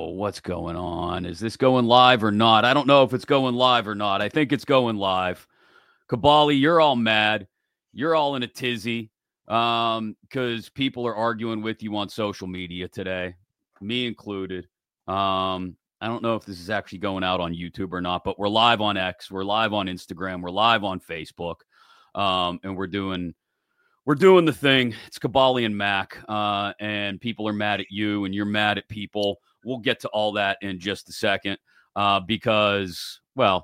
What's going on? Is this going live or not? I don't know if it's going live or not. I think it's going live. Kabali, you're all mad. You're all in a tizzy because people are arguing with you on social media today, me included. I don't know if this is actually going out on YouTube or not, but we're live on X, we're live on Instagram, we're live on Facebook, and we're doing the thing. It's Kabali and Mac, and people are mad at you, and you're mad at people. We'll get to all that in just a second, because, well,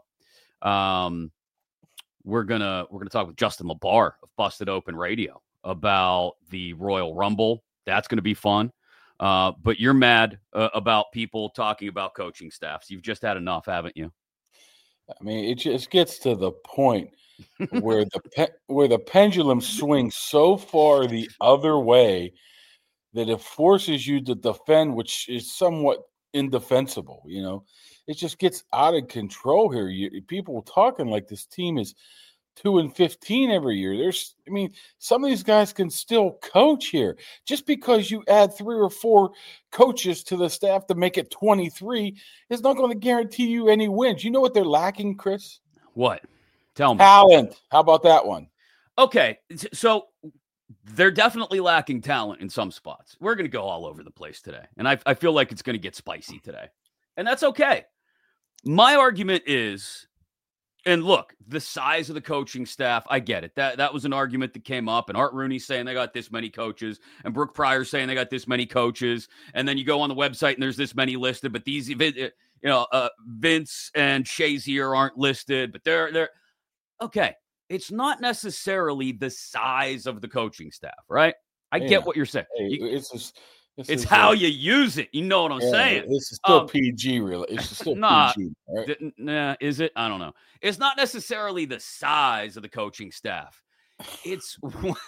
we're gonna talk with Justin LaBar of Busted Open Radio about the Royal Rumble. That's gonna be fun. But you're mad about people talking about coaching staffs. You've just had enough, haven't you? I mean, it just gets to the point where the pendulum swings so far the other way that it forces you to defend, which is somewhat indefensible. It just gets out of control here. People talking like this team is 2-15 every year. Some of these guys can still coach here. Just because you add 3 or 4 coaches to the staff to make it 23 is not going to guarantee you any wins. You know what they're lacking, Chris? What? Tell me. Talent. How about that one? Okay, so they're definitely lacking talent in some spots. We're going to go all over the place today, and I feel like it's going to get spicy today, and that's okay. My argument is, and look, the size of the coaching staff, I get it. That was an argument that came up, and Art Rooney saying they got this many coaches, and Brooke Pryor saying they got this many coaches, and then you go on the website and there's this many listed, but these, Vince and Shazier aren't listed, but they're okay. It's not necessarily the size of the coaching staff, right? I get what you're saying. It's how you use it. You know what I'm saying? It's still PG, really. It's still PG, right? Is it? I don't know. It's not necessarily the size of the coaching staff. It's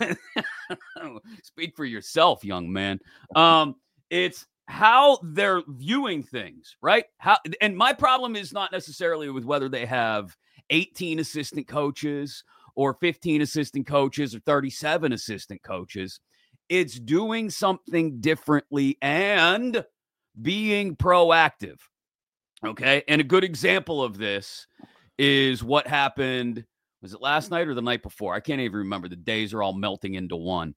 speak for yourself, young man. It's how they're viewing things, right? And my problem is not necessarily with whether they have 18 assistant coaches or 15 assistant coaches or 37 assistant coaches. It's doing something differently and being proactive. Okay. And a good example of this is what happened. Was it last night or the night before? I can't even remember. The days are all melting into one.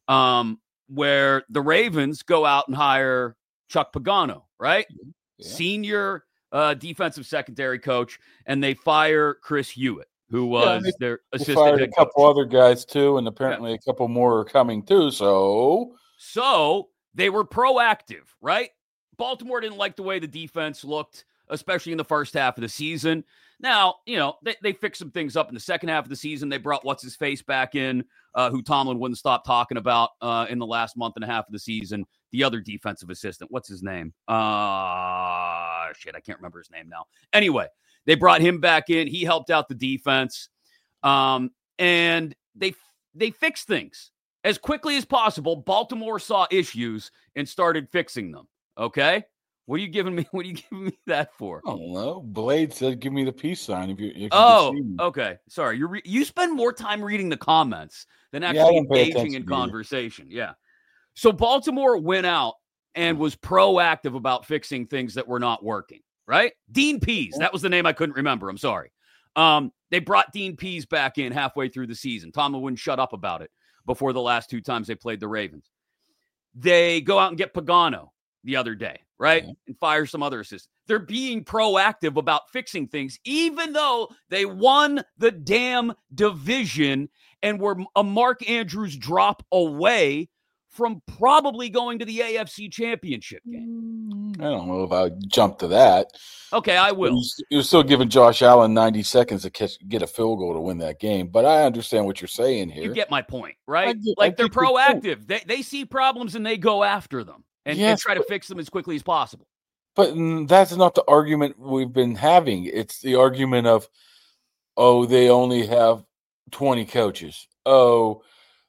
Where the Ravens go out and hire Chuck Pagano, right? Yeah. Senior defensive secondary coach, and they fire Chris Hewitt, who was their assistant. They fired a couple other guys too, and apparently a couple more are coming too. So they were proactive, right? Baltimore didn't like the way the defense looked, especially in the first half of the season. Now, they fixed some things up in the second half of the season. They brought what's-his-face back in, who Tomlin wouldn't stop talking about in the last month and a half of the season. The other defensive assistant. What's his name? I can't remember his name now. Anyway, they brought him back in. He helped out the defense. And they fixed things. As quickly as possible, Baltimore saw issues and started fixing them. Okay? What are you giving me that for? I don't know. Blade said, "Give me the peace sign." If you okay. Sorry. You spend more time reading the comments than actually engaging in conversation. Yeah. So Baltimore went out and was proactive about fixing things that were not working. Right? Dean Pease. That was the name I couldn't remember. I'm sorry. They brought Dean Pease back in halfway through the season. Tomlin wouldn't shut up about it before the last 2 times they played the Ravens. They go out and get Pagano the other day, right? Mm-hmm. And fire some other assistants. They're being proactive about fixing things, even though they won the damn division and were a Mark Andrews drop away from probably going to the AFC Championship game. I don't know if I would jump to that. Okay, I will. You're still giving Josh Allen 90 seconds to get a field goal to win that game, but I understand what you're saying here. You get my point, right? They're proactive. They see problems and they go after them. And try to fix them as quickly as possible. But that's not the argument we've been having. It's the argument of, they only have 20 coaches. What's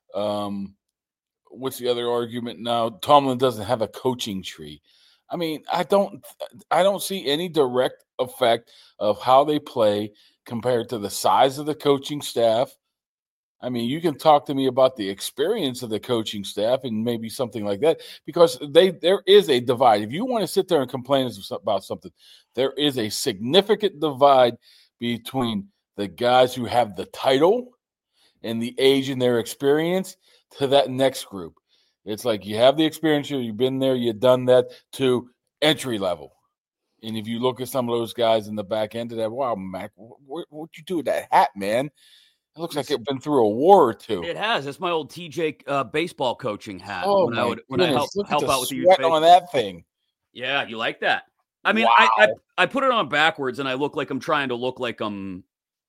the other argument now? Tomlin doesn't have a coaching tree. I mean, I don't see any direct effect of how they play compared to the size of the coaching staff I mean, you can talk to me about the experience of the coaching staff and maybe something like that, because there is a divide. If you want to sit there and complain about something, there is a significant divide between the guys who have the title and the age and their experience to that next group. It's like you have the experience, you've been there, you've done that, to entry level. And if you look at some of those guys in the back end of that, wow, Mac, what'd you do with that hat, man? It looks like it's been through a war or two. It has. That's my old TJ baseball coaching hat. Oh, when I help out with the youth sweat on that thing. Yeah, you like that? I mean, Wow. I put it on backwards, and I look like I'm trying to look like I'm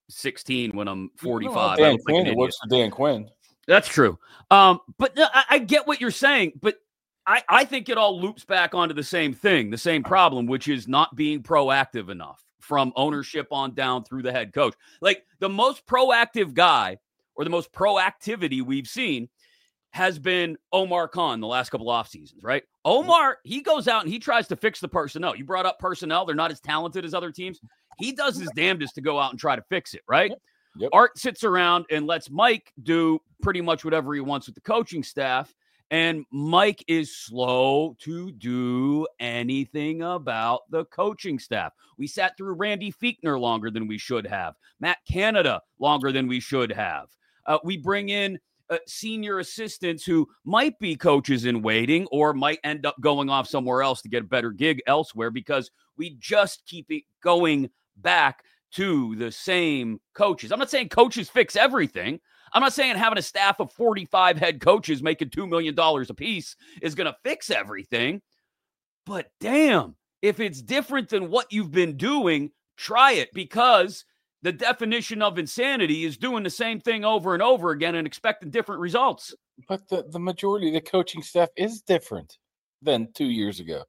16 when I'm 45. Dan Quinn, it works for Dan Quinn. That's true. But I get what you're saying, but I think it all loops back onto the same thing, the same problem, which is not being proactive enough from ownership on down through the head coach. Like, the most proactive guy, or the most proactivity we've seen, has been Omar Khan the last couple off seasons, right? Omar, he goes out and he tries to fix the personnel. You brought up personnel. They're not as talented as other teams. He does his damnedest to go out and try to fix it, right? Yep. Art sits around and lets Mike do pretty much whatever he wants with the coaching staff. And Mike is slow to do anything about the coaching staff. We sat through Randy Fichtner longer than we should have. Matt Canada longer than we should have. We bring in senior assistants who might be coaches in waiting or might end up going off somewhere else to get a better gig elsewhere, because we just keep it going back to the same coaches. I'm not saying coaches fix everything. I'm not saying having a staff of 45 head coaches making $2 million a piece is going to fix everything. But damn, if it's different than what you've been doing, try it, because the definition of insanity is doing the same thing over and over again and expecting different results. But the majority of the coaching staff is different than 2 years ago.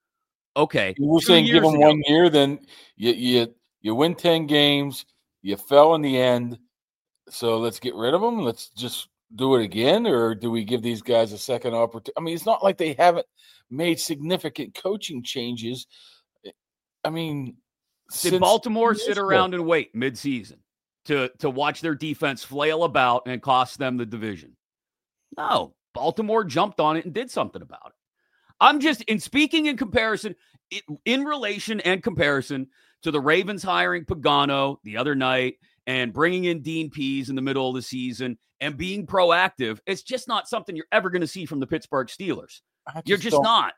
Okay. You were saying give them 1 year, then you win 10 games, you fell in the end. So let's get rid of them. Let's just do it again, or do we give these guys a second opportunity? I mean, it's not like they haven't made significant coaching changes. I mean, did Baltimore sit around and wait midseason to watch their defense flail about and cost them the division? No, Baltimore jumped on it and did something about it. I'm just speaking in comparison, in relation and comparison to the Ravens hiring Pagano the other night and bringing in Dean Pease in the middle of the season and being proactive. It's just not something you're ever going to see from the Pittsburgh Steelers. You're just not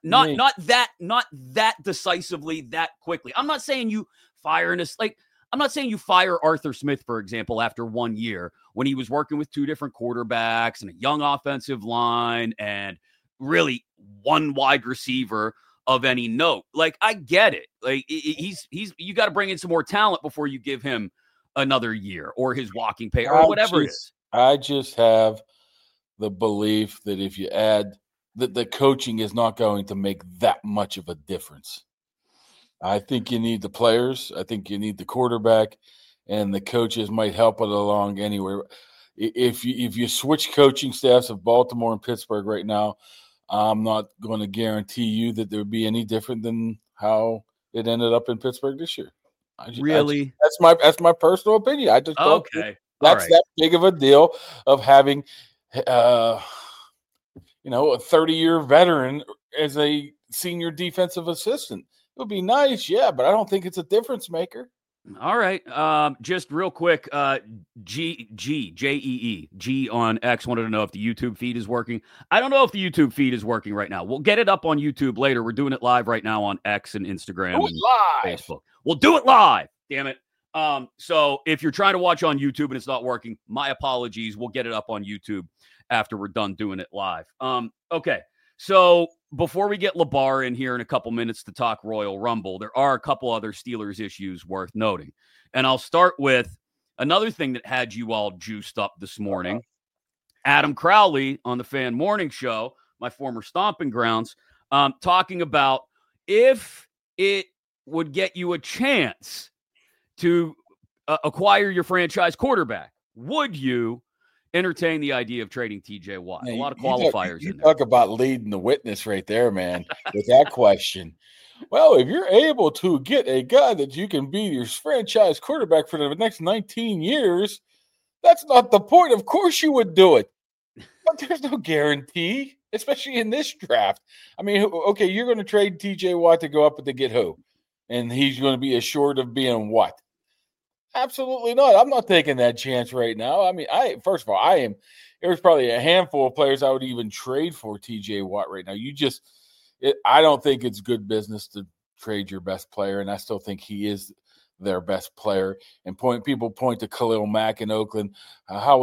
that decisively, that quickly. I'm not saying you fire I'm not saying you fire Arthur Smith, for example, after 1 year when he was working with two different quarterbacks and a young offensive line and really one wide receiver of any note. Like, I get it. Like, you got to bring in some more talent before you give him another year or his walking pay or whatever it is. I just have the belief that if you add that, the coaching is not going to make that much of a difference. I think you need the players. I think you need the quarterback, and the coaches might help it along anywhere. If you switch coaching staffs of Baltimore and Pittsburgh right now, I'm not going to guarantee you that there would be any different than how it ended up in Pittsburgh this year. That's my personal opinion. I just don't think that's that big of a deal of having a 30-year veteran as a senior defensive assistant. It would be nice, yeah, but I don't think it's a difference maker. All right. Just real quick, G on X wanted to know if the YouTube feed is working. I don't know if the YouTube feed is working right now. We'll get it up on YouTube later. We're doing it live right now on X and Instagram and Facebook. We'll do it live. Damn it. So if you're trying to watch on YouTube and it's not working, my apologies. We'll get it up on YouTube after we're done doing it live. Okay. So before we get LeBar in here in a couple minutes to talk Royal Rumble, there are a couple other Steelers issues worth noting. And I'll start with another thing that had you all juiced up this morning. Adam Crowley on the Fan Morning Show, my former stomping grounds, talking about if it would get you a chance to acquire your franchise quarterback, would you entertain the idea of trading TJ Watt? A lot of qualifiers in there. Talk about leading the witness right there, man, with that question. Well, if you're able to get a guy that you can be your franchise quarterback for the next 19 years, That's not the point. Of course you would do it. But there's no guarantee, especially in this draft. I mean, okay, you're going to trade TJ Watt to go up to get who? And he's going to be assured of being what? Absolutely not. I'm not taking that chance right now. I mean, first of all, there's probably a handful of players I would even trade for TJ Watt right now. I don't think it's good business to trade your best player, and I still think he is their best player. And people point to Khalil Mack in Oakland. How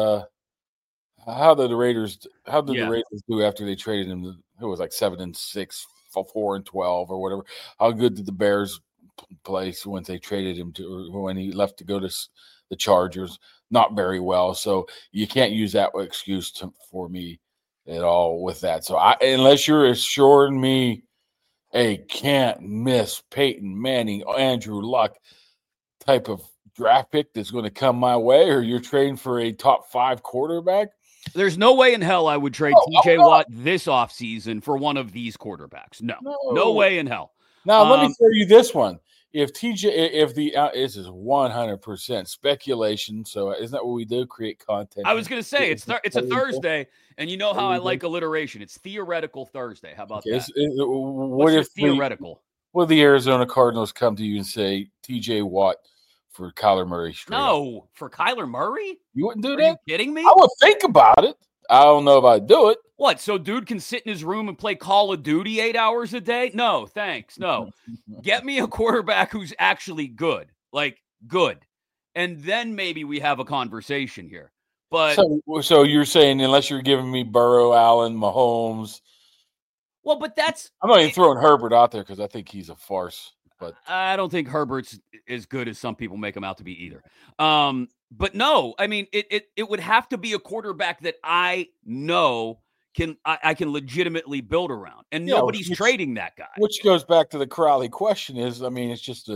did the Raiders do after they traded him? It was like 7-6, 4-12, or whatever. How good did the Bears play once they traded him when he left to go to the Chargers? Not very well. So you can't use that excuse for me at all with that. So unless you're assuring me a can't miss Peyton Manning, Andrew Luck type of draft pick that's going to come my way, or you're trading for a top 5 quarterback. There's no way in hell I would trade TJ Watt this offseason for one of these quarterbacks. No way in hell. Now, let me tell you this one. This is 100% speculation. So isn't that what we do? Create content. I was going to say, it's a Thursday, and you know how I like alliteration. It's theoretical Thursday. How about that? What if theoretical? Will the Arizona Cardinals come to you and say TJ Watt for Kyler Murray? No, for Kyler Murray? You wouldn't do that? Are you kidding me? I would think about it. I don't know if I'd do it. What, so dude can sit in his room and play Call of Duty 8 hours a day? No, thanks. No. Get me a quarterback who's actually good. Like, good. And then maybe we have a conversation here. But so you're saying unless you're giving me Burrow, Allen, Mahomes. Well, but I'm not even throwing Herbert out there because I think he's a farce. But I don't think Herbert's as good as some people make him out to be either. But no, I mean, it would have to be a quarterback that I know I can legitimately build around, and nobody's trading that guy. Which goes back to the Crowley question. It's just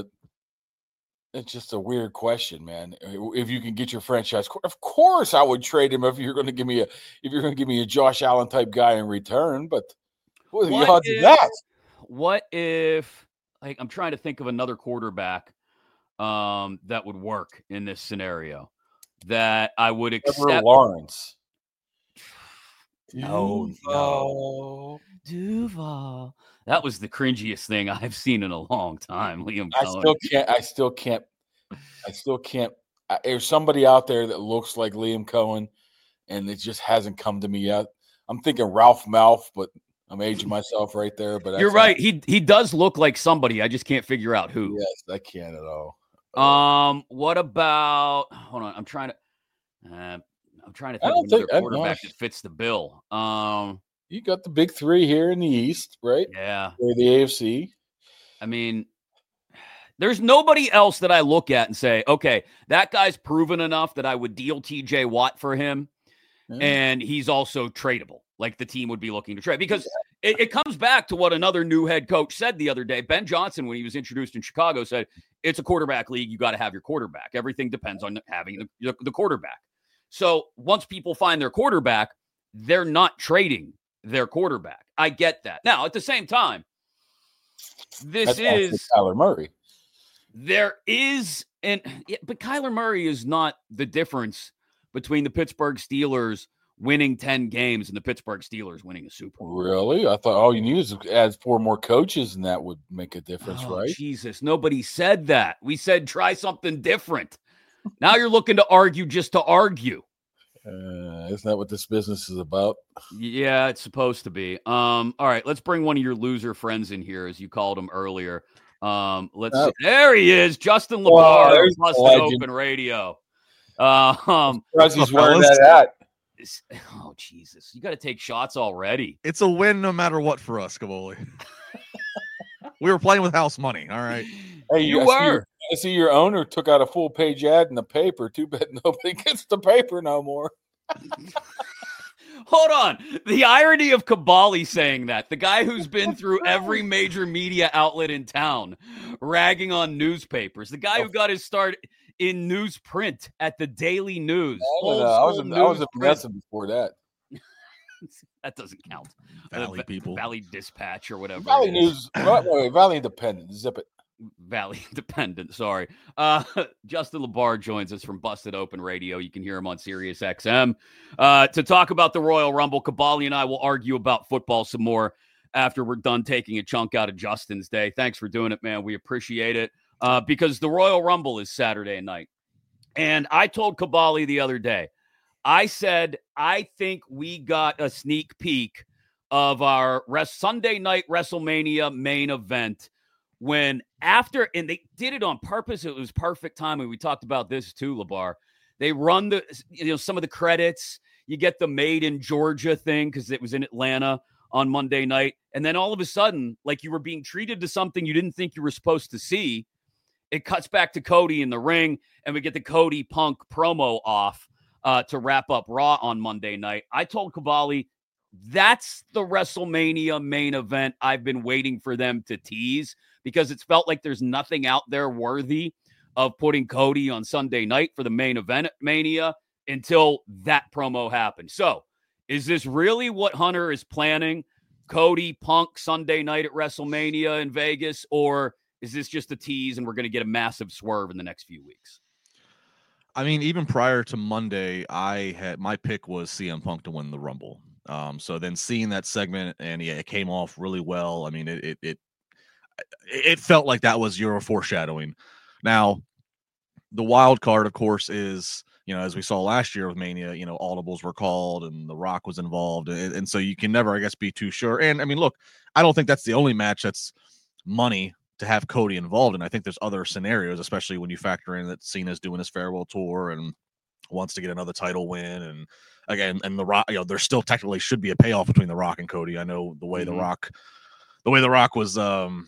a weird question, man. If you can get your franchise, of course I would trade him if you're going to give me a Josh Allen type guy in return. But what are the odds of that? What if? Like, I'm trying to think of another quarterback that would work in this scenario that I would accept. Trevor Lawrence. No. Duval. That was the cringiest thing I've seen in a long time, Liam Cohen. I still can't. There's somebody out there that looks like Liam Cohen, and it just hasn't come to me yet. I'm thinking Ralph Malph, but I'm aging myself right there. But you're right. He does look like somebody. I just can't figure out who. Yes, I can't at all. What about? Hold on. I'm trying to think of another quarterback that fits the bill. You got the big 3 here in the East, right? Yeah. Or the AFC. I mean, there's nobody else that I look at and say, okay, that guy's proven enough that I would deal TJ Watt for him. Yeah. And he's also tradable. Like the team would be looking to trade, because it comes back to what another new head coach said the other day. Ben Johnson, when he was introduced in Chicago, said, it's a quarterback league. You got to have your quarterback. Everything depends on having the quarterback. So once people find their quarterback, they're not trading their quarterback. I get that. Now, at the same time, that's Kyler Murray. There is, but Kyler Murray is not the difference between the Pittsburgh Steelers winning 10 games and the Pittsburgh Steelers winning a Super Bowl. Really? I thought all you need is to add 4 more coaches, and that would make a difference, right? Jesus, nobody said that. We said try something different. Now you're looking to argue just to argue. Isn't that what this business is about? Yeah, it's supposed to be. All right, let's bring one of your loser friends in here, as you called him earlier. See. There he is, Justin LeBar, Busted Open Radio. He's wearing that hat. Oh, Jesus. You got to take shots already. It's a win no matter what for us, Cavoli. We were playing with house money, all right? Hey, you were. I see your owner took out a full-page ad in the paper. Too bad nobody gets the paper no more. Hold on. The irony of Kabali saying that. The guy who's been through every major media outlet in town, ragging on newspapers. The guy who got his start in newsprint at the Daily News. I was a Vanessa before that. That doesn't count. Valley people. Valley Dispatch or whatever. Valley News. Valley Independent. Zip it. Valley Independent, sorry. Justin LeBar joins us from Busted Open Radio. You can hear him on Sirius XM. To talk about the Royal Rumble, Kabali and I will argue about football some more after we're done taking a chunk out of Justin's day. Thanks for doing it, man. We appreciate it. Because the Royal Rumble is Saturday night. And I told Kabali the other day, I said, I think we got a sneak peek of our Sunday night WrestleMania main event when after, and they did it on purpose. It was perfect timing. We talked about this too, LeBar. They run some of the credits. You get the Made in Georgia thing because it was in Atlanta on Monday night. And then all of a sudden, like you were being treated to something you didn't think you were supposed to see. It cuts back to Cody in the ring, and we get the Cody Punk promo off to wrap up Raw on Monday night. I told Kabali, that's the WrestleMania main event I've been waiting for them to tease because it's felt like there's nothing out there worthy of putting Cody on Sunday night for the main event at Mania until that promo happened. So is this really what Hunter is planning? Cody Punk Sunday night at WrestleMania in Vegas, or is this just a tease and we're going to get a massive swerve in the next few weeks? I mean, even prior to Monday, my pick was CM Punk to win the Rumble. So then seeing that segment and it came off really well. I mean, it felt like that was your foreshadowing. Now, the wild card, of course, is, as we saw last year with Mania, audibles were called and The Rock was involved. And so you can never, I guess, be too sure. And I mean, look, I don't think that's the only match that's money to have Cody involved. And I think there's other scenarios, especially when you factor in that Cena's doing his farewell tour and wants to get another title win. And again, and The Rock, there still technically should be a payoff between The Rock and Cody. I know the way The Rock was, the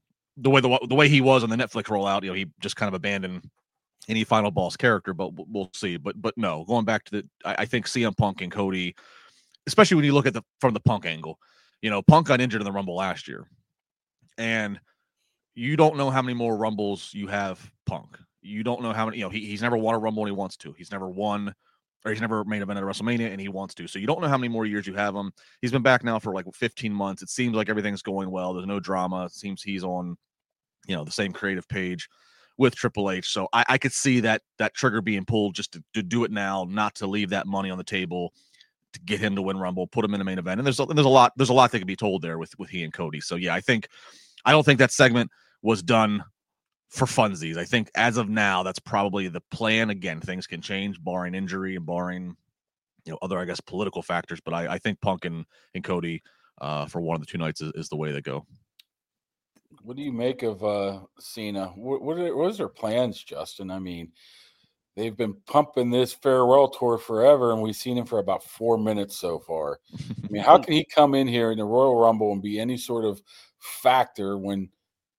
way he was on the Netflix rollout, he just kind of abandoned any Final Boss character, but we'll see. But no, going back to I think CM Punk and Cody, especially when you look at from the Punk angle, Punk got injured in the Rumble last year, and you don't know how many more Rumbles you have Punk. You don't know how many, he's never won a Rumble and he wants to. He's never won, or he's never main event at WrestleMania and he wants to. So you don't know how many more years you have him. He's been back now for like 15 months. It seems like everything's going well. There's no drama. It seems he's on, the same creative page with Triple H. So I could see that trigger being pulled just to do it now, not to leave that money on the table, to get him to win Rumble, put him in the main event. And there's a lot that could be told there with he and Cody. So yeah, I don't think that segment was done for funsies. I think as of now, that's probably the plan. Again, things can change, barring injury and barring, other, I guess, political factors. But I think Punk and Cody for one of the two nights is the way they go. What do you make of Cena? What is their plans, Justin? I mean, they've been pumping this farewell tour forever, and we've seen him for about 4 minutes so far. I mean, how can he come in here in the Royal Rumble and be any sort of factor when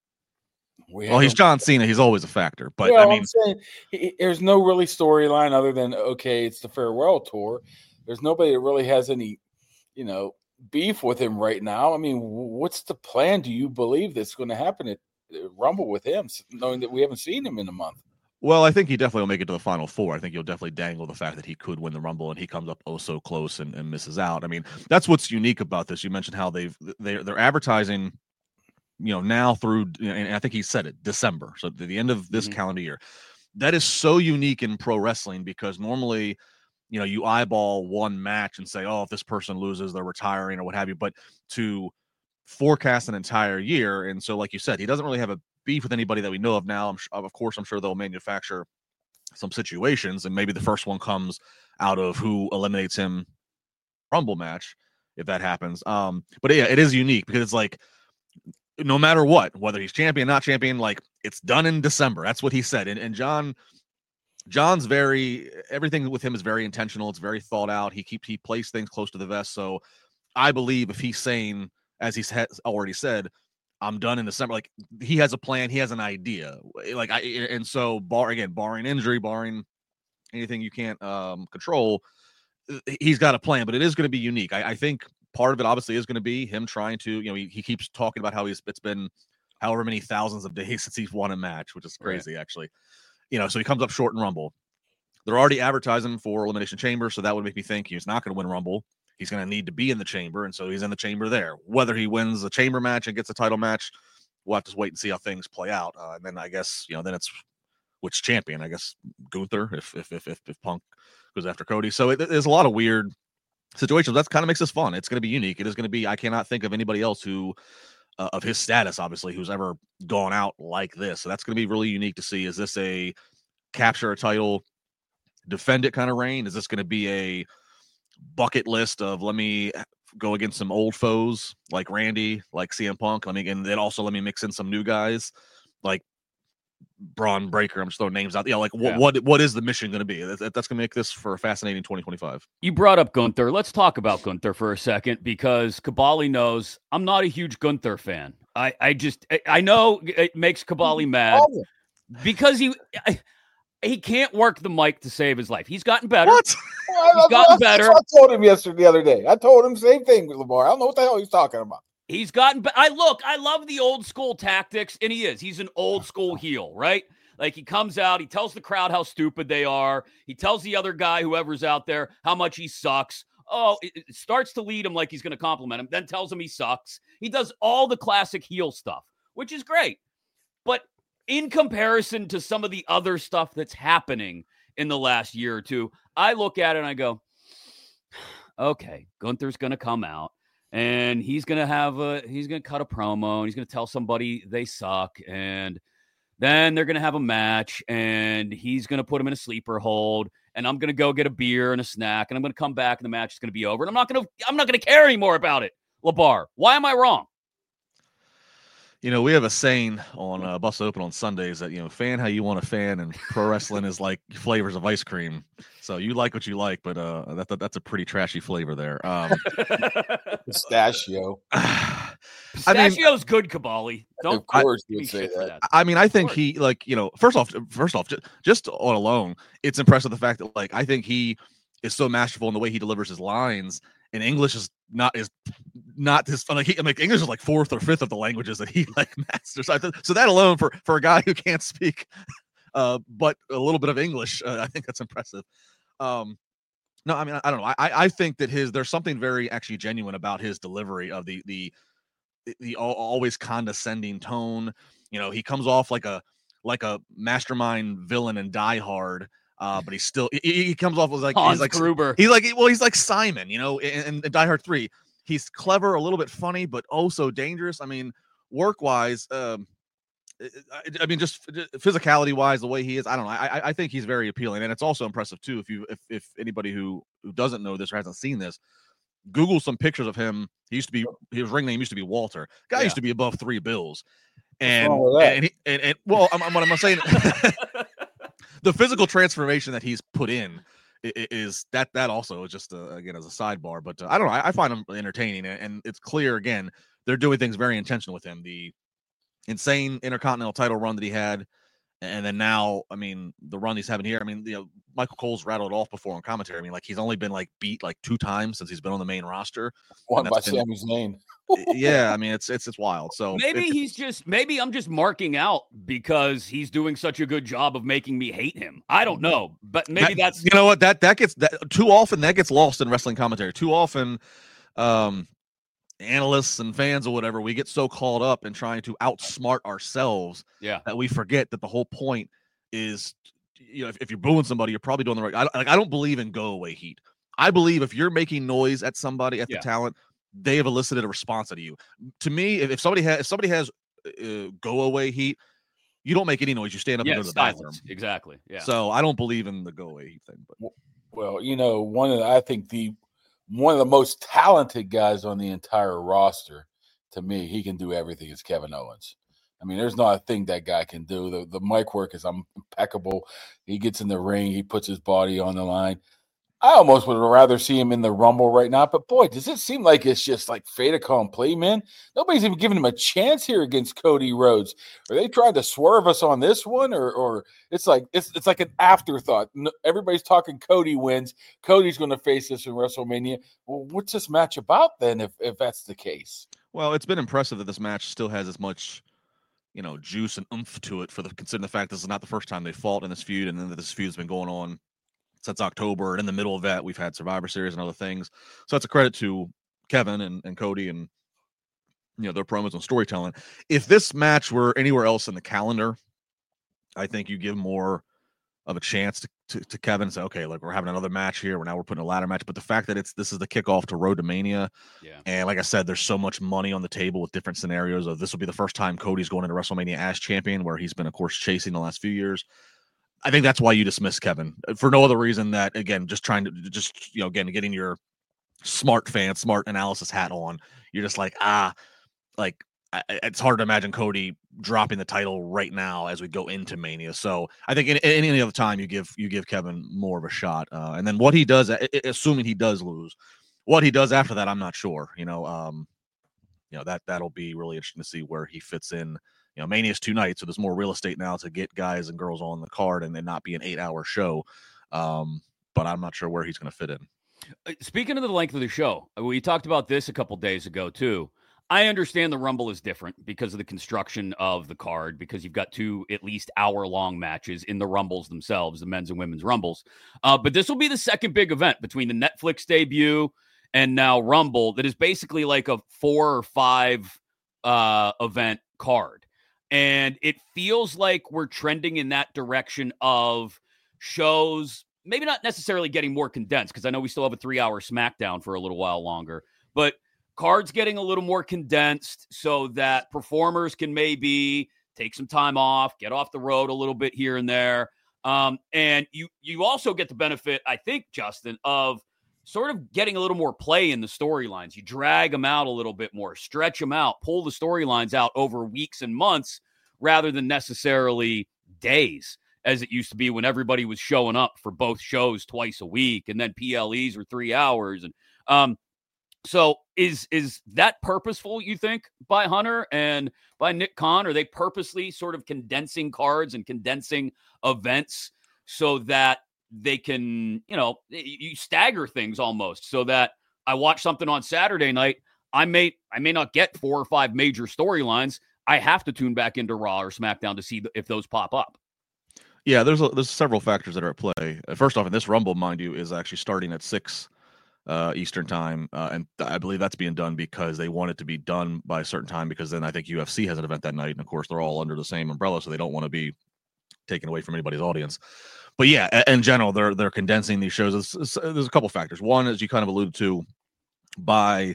he's John Cena. He's always a factor. But yeah, I mean, there's no really storyline other than, okay, it's the farewell tour. There's nobody that really has any, beef with him right now. I mean, what's the plan? Do you believe that's going to happen at Rumble with him, knowing that we haven't seen him in a month? Well, I think he definitely will make it to the Final Four. I think you'll definitely dangle the fact that he could win the Rumble, and he comes up so close and misses out. I mean, that's what's unique about this. You mentioned how they're advertising, now through, and I think he said it, December. So to the end of this calendar year. That is so unique in pro wrestling because normally, you eyeball one match and say, oh, if this person loses, they're retiring or what have you. But to forecast an entire year, and so like you said, he doesn't really have a beef with anybody that we know of now. Of course, I'm sure they'll manufacture some situations, and maybe the first one comes out of who eliminates him Rumble match, if that happens. But yeah, it is unique because it's like, no matter what, whether he's champion, not champion, like it's done in December. That's what he said. And John's everything with him is very intentional. It's very thought out. He plays things close to the vest. So I believe if he's saying, as he's already said, I'm done in December, like he has a plan, he has an idea. And so barring injury, barring anything you can't control, he's got a plan, but it is going to be unique. I think part of it obviously is going to be him trying to, he keeps talking about how it's been however many thousands of days since he's won a match, which is crazy, right. Actually. So he comes up short in Rumble. They're already advertising for Elimination Chamber, so that would make me think he's not going to win Rumble. He's going to need to be in the chamber, and so he's in the chamber there. Whether he wins the chamber match and gets a title match, we'll have to wait and see how things play out. And then I guess, then it's which champion, I guess Gunther, if Punk goes after Cody. So there's a lot of weird situations. That kind of makes this fun. It's going to be unique. It is going to be, I cannot think of anybody else who, of his status, obviously, who's ever gone out like this. So that's going to be really unique to see. Is this a capture a title, defend it kind of reign? Is this going to be a bucket list of let me go against some old foes like Randy, like CM Punk, and then also let me mix in some new guys like Braun Breaker? I'm just throwing names out. What is the mission going to be? That's going to make this for a fascinating 2025. You brought up Gunther. Let's talk about Gunther for a second, because Kabali knows I'm not a huge Gunther fan. I know it makes Kabali mad because he can't work the mic to save his life. He's gotten better. What? He's gotten better. I told him the other day. I told him same thing with Lamar. I don't know what the hell he's talking about. He's gotten better. I love the old school tactics, and he is. He's an old school heel, right? Like, he comes out, he tells the crowd how stupid they are. He tells the other guy, whoever's out there, how much he sucks. Oh, it starts to lead him like he's going to compliment him, then tells him he sucks. He does all the classic heel stuff, which is great. But in comparison to some of the other stuff that's happening in the last year or two, I look at it and I go, okay, Gunther's going to come out and he's going to cut a promo and he's going to tell somebody they suck. And then they're going to have a match and he's going to put him in a sleeper hold. And I'm going to go get a beer and a snack and I'm going to come back and the match is going to be over. And I'm not going to care anymore about it. LeBar, why am I wrong? We have a saying on Bust Open on Sundays that, fan how you want to fan, and pro wrestling is like flavors of ice cream. So you like what you like, but that's a pretty trashy flavor there. Pistachio. Pistachio's good, Kabali. Of course you would say that. I mean, I think he, first off, just on alone, it's impressive the fact that, I think he is so masterful in the way he delivers his lines. And English is not his English is like fourth or fifth of the languages that he masters. So that alone for a guy who can't speak but a little bit of English, I think that's impressive. No, I mean, I don't know. I think that there's something very actually genuine about his delivery of the always condescending tone. He comes off like a mastermind villain in Die Hard. But he's still he comes off as Hans Gruber. He's like Simon, in Die Hard 3. He's clever, a little bit funny, but also dangerous. I mean, work-wise, I mean, just physicality-wise, the way he is, I don't know. I think he's very appealing, and it's also impressive too. If anybody who doesn't know this or hasn't seen this, Google some pictures of him. His ring name used to be Walter. Guy used to be above 3 bills, and what am I saying? The physical transformation that he's put in is that also is just again as a sidebar, but I don't know. I find him entertaining, and it's clear again they're doing things very intentional with him. The insane Intercontinental title run that he had, and then now, I mean, the run he's having here. I mean, Michael Cole's rattled off before on commentary. I mean, he's only been beat 2 times since he's been on the main roster. One by Sami Zayn. Yeah, I mean, it's wild. So maybe I'm just marking out because he's doing such a good job of making me hate him. I don't know, but maybe that's what that gets too often that gets lost in wrestling commentary. Too often, analysts and fans or whatever, we get so caught up in trying to outsmart ourselves that we forget that the whole point is, if you're booing somebody, you're probably doing the right. I don't believe in go away heat. I believe if you're making noise at somebody, at the talent, they have elicited a response out of you. To me, if somebody has go away heat, you don't make any noise. You stand up and go to the bathroom. Exactly. Yeah. So I don't believe in the go away heat thing. But well, one of the most talented guys on the entire roster, to me, he can do everything, is Kevin Owens. I mean, there's not a thing that guy can do. The mic work is impeccable. He gets in the ring. He puts his body on the line. I almost would rather see him in the Rumble right now. But, boy, does it seem like it's just fait accompli, man. Nobody's even giving him a chance here against Cody Rhodes. Are they trying to swerve us on this one? Or it's like an afterthought. Everybody's talking Cody wins. Cody's going to face this in WrestleMania. Well, what's this match about then if that's the case? Well, it's been impressive that this match still has as much juice and oomph to it considering the fact this is not the first time they fought in this feud, and then this feud's been going on since October, and in the middle of that, we've had Survivor Series and other things. So that's a credit to Kevin and Cody and their promos and storytelling. If this match were anywhere else in the calendar, I think you give more of a chance to Kevin and say, okay, look, we're having another match here. We're putting a ladder match. But the fact that this is the kickoff to Road to Mania. Yeah. And like I said, there's so much money on the table with different scenarios of this will be the first time Cody's going into WrestleMania as champion, where he's been, of course, chasing the last few years. I think that's why you dismiss Kevin, for no other reason that, again, just trying to again, getting your smart analysis hat on. You're just like, it's hard to imagine Cody dropping the title right now as we go into Mania. So I think in any other time you give Kevin more of a shot. And then what he does, assuming he does lose, what he does after that, I'm not sure. That'll be really interesting to see where he fits in. Mania's 2 nights, so there's more real estate now to get guys and girls on the card and then not be an 8-hour show. But I'm not sure where he's going to fit in. Speaking of the length of the show, we talked about this a couple days ago too. I understand the Rumble is different because of the construction of the card, because you've got 2 at least hour-long matches in the Rumbles themselves, the men's and women's Rumbles. But this will be the second big event between the Netflix debut and now Rumble that is basically like a 4 or 5 event card. And it feels like we're trending in that direction of shows, maybe not necessarily getting more condensed, because I know we still have a 3-hour SmackDown for a little while longer, but cards getting a little more condensed so that performers can maybe take some time off, get off the road a little bit here and there. And you also get the benefit, I think, Justin, of sort of getting a little more play in the storylines. You drag them out a little bit more, stretch them out, pull the storylines out over weeks and months rather than necessarily days, as it used to be when everybody was showing up for both shows twice a week, and then PLEs were 3 hours. And so is that purposeful, you think, by Hunter and by Nick Khan? Are they purposely sort of condensing cards and condensing events so that they can, you stagger things almost, so that I watch something on Saturday night, I may not get 4 or 5 major storylines. I have to tune back into Raw or SmackDown to see if those pop up. Yeah, there's several factors that are at play. First off, in this Rumble, mind you, is actually starting at 6 Eastern time, and I believe that's being done because they want it to be done by a certain time, because then I think UFC has an event that night, and of course they're all under the same umbrella, so they don't want to be taken away from anybody's audience. But yeah, in general, they're condensing these shows. There's a couple factors. One, as you kind of alluded to, by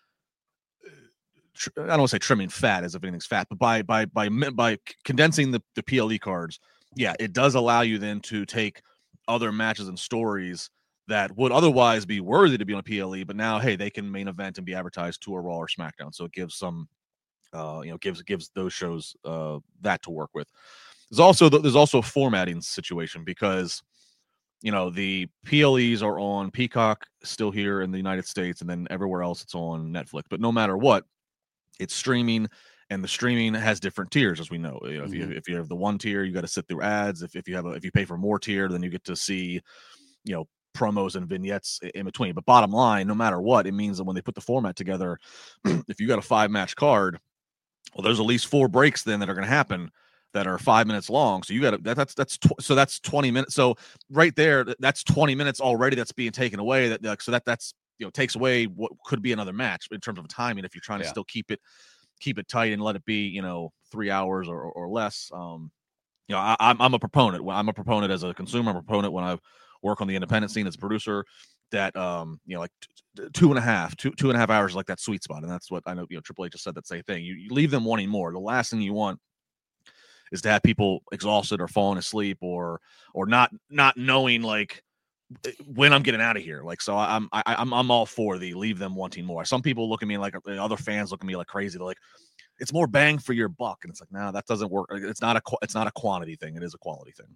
I don't want to say trimming fat as if anything's fat, but by condensing the PLE cards, yeah, it does allow you then to take other matches and stories that would otherwise be worthy to be on a PLE, but now, hey, they can main event and be advertised to a Raw or SmackDown. So it gives some, gives those shows that to work with. There's also a formatting situation, because the PLEs are on Peacock still here in the United States, and then everywhere else it's on Netflix. But no matter what, it's streaming, and the streaming has different tiers, as we know. If you have the 1 tier, you got to sit through ads. If you pay for more tier, then you get to see promos and vignettes in between. But bottom line, no matter what, it means that when they put the format together, if you got a 5-match card, well, there's at least 4 breaks then that are going to happen that are 5 minutes long. So you got to that's 20 minutes. So right there, that's 20 minutes already that's being taken away. That's takes away what could be another match in terms of timing, if you're trying to still keep it tight and let it be 3 hours or less. I'm a proponent. I'm a proponent as a consumer. I'm a proponent when I work on the independent scene as a producer, that like 2.5 hours is like that sweet spot. And that's what I know, Triple H just said that same thing. You leave them wanting more. The last thing you want is to have people exhausted or falling asleep or not knowing like when I'm getting out of here. Like, so I'm all for the leave them wanting more. Some people look at me like, other fans look at me like crazy. They're like, it's more bang for your buck. And it's like, no, that doesn't work. It's not a quantity thing. It is a quality thing.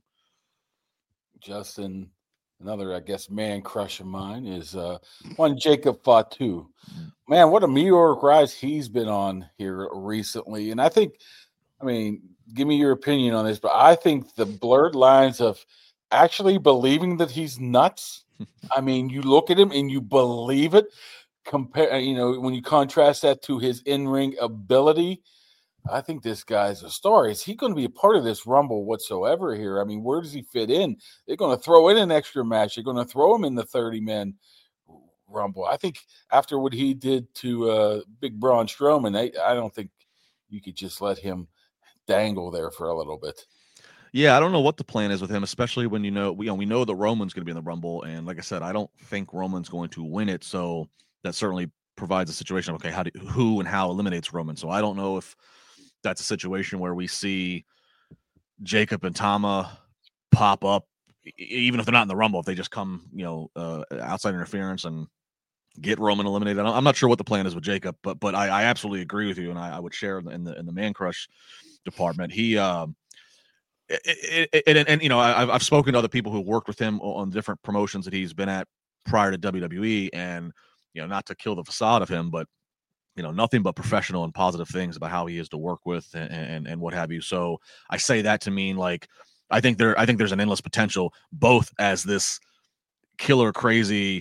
Justin, another, I guess, man crush of mine is one Jacob Fatu. Man, what a meteoric rise he's been on here recently. And I think, give me your opinion on this, but I think the blurred lines of actually believing that he's nuts. You look at him and you believe it. Compare, when you contrast that to his in-ring ability, I think this guy's a star. Is he going to be a part of this Rumble whatsoever here? Where does he fit in? They're going to throw in an extra match. They're going to throw him in the 30 men. Rumble. I think after what he did to Big Braun Strowman, I don't think you could just let him dangle there for a little bit. Yeah, I don't know what the plan is with him, especially when we know that Roman's going to be in the Rumble, and like I said, I don't think Roman's going to win it. So that certainly provides a situation. Okay, who and how eliminates Roman? So I don't know if that's a situation where we see Jacob and Tama pop up, even if they're not in the Rumble, if they just come, outside interference and get Roman eliminated. I'm not sure what the plan is with Jacob, but I absolutely agree with you, and I would share in the man crush department. He I've spoken to other people who worked with him on different promotions that he's been at prior to WWE, and not to kill the facade of him, but nothing but professional and positive things about how he is to work with and what have you. So I say that to mean, like, I think there's an endless potential, both as this killer crazy,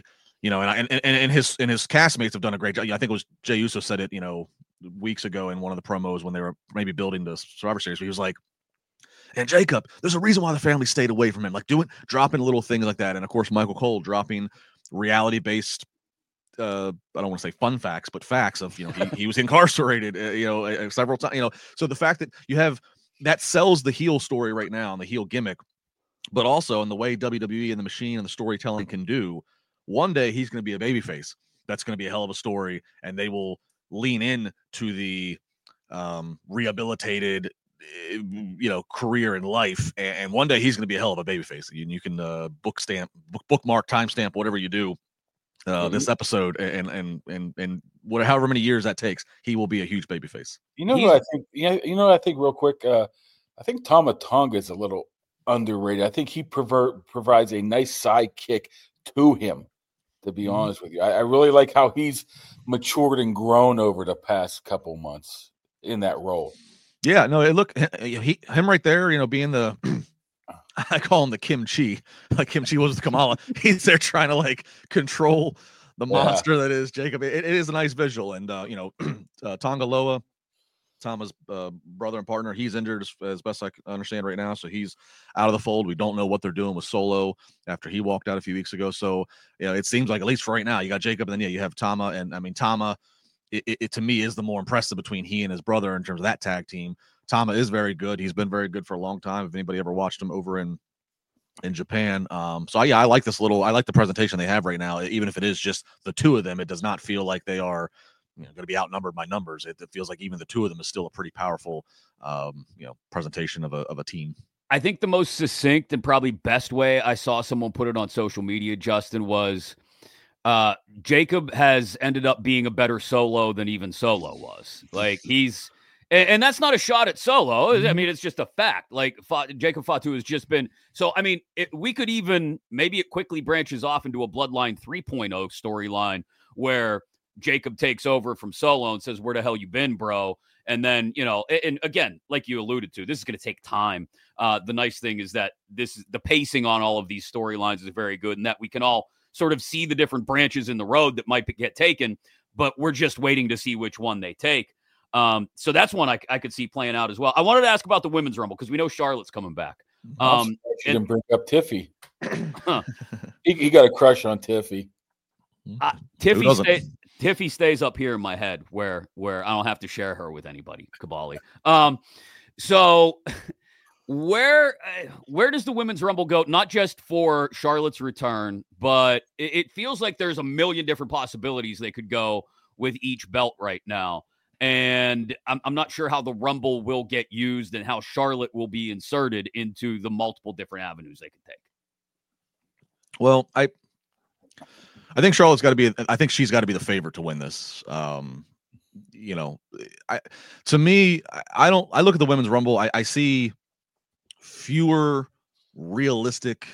and his castmates have done a great job. I think it was Jey Uso said it, weeks ago in one of the promos when they were maybe building the Survivor Series. He was like, and Jacob, there's a reason why the family stayed away from him, like dropping little things like that. And of course, Michael Cole dropping reality-based, I don't want to say fun facts, but facts of, he was incarcerated, several times, so the fact that you have that sells the heel story right now and the heel gimmick, but also in the way WWE and the machine and the storytelling can do, one day he's going to be a babyface. That's going to be a hell of a story. And they will lean in to the rehabilitated, career in life, and one day he's going to be a hell of a babyface. You can bookmark, timestamp, whatever you do, this episode, and however many years that takes, he will be a huge babyface. I think? I think real quick. I think Tama Tonga is a little underrated. I think he provides a nice sidekick to him. To be honest with you, I really like how he's matured and grown over the past couple months in that role. Yeah, no, him right there, being the, I call him the Kim Chi, like Kim Chi was with Kamala. He's there trying to like control the monster that is Jacob. It is a nice visual. And, Tonga Loa, Tama's brother and partner, he's injured as best I understand right now. So he's out of the fold. We don't know what they're doing with Solo after he walked out a few weeks ago. So, it seems like, at least for right now, you got Jacob, and then you have Tama. And I mean, Tama, it to me is the more impressive between he and his brother in terms of that tag team. Tama is very good. He's been very good for a long time. If anybody ever watched him over in Japan. So I like I like the presentation they have right now. Even if it is just the two of them, it does not feel like they are going to be outnumbered by numbers. It feels like even the two of them is still a pretty powerful, presentation of a team. I think the most succinct and probably best way I saw someone put it on social media, Justin, was Jacob has ended up being a better Solo than even Solo was. Like, and that's not a shot at Solo. I mean, it's just a fact. Like, Jacob Fatu has just been, so I mean, we could even, maybe it quickly branches off into a Bloodline 3.0 storyline where Jacob takes over from Solo and says, "Where the hell you been, bro?" And then, and again, like you alluded to, this is going to take time. The nice thing is that the pacing on all of these storylines is very good, and that we can all sort of see the different branches in the road that might get taken, but we're just waiting to see which one they take. So that's one I could see playing out as well. I wanted to ask about the Women's Rumble because we know Charlotte's coming back. She didn't bring up Tiffy. He got a crush on Tiffy. Tiffy stays up here in my head where I don't have to share her with anybody, Kabali. So where does the Women's Rumble go? Not just for Charlotte's return, but it feels like there's a million different possibilities they could go with each belt right now. And I'm not sure how the Rumble will get used and how Charlotte will be inserted into the multiple different avenues they could take. Well, I think Charlotte's got to be. I think she's got to be the favorite to win this. To me, I look at the Women's Rumble. I see fewer realistic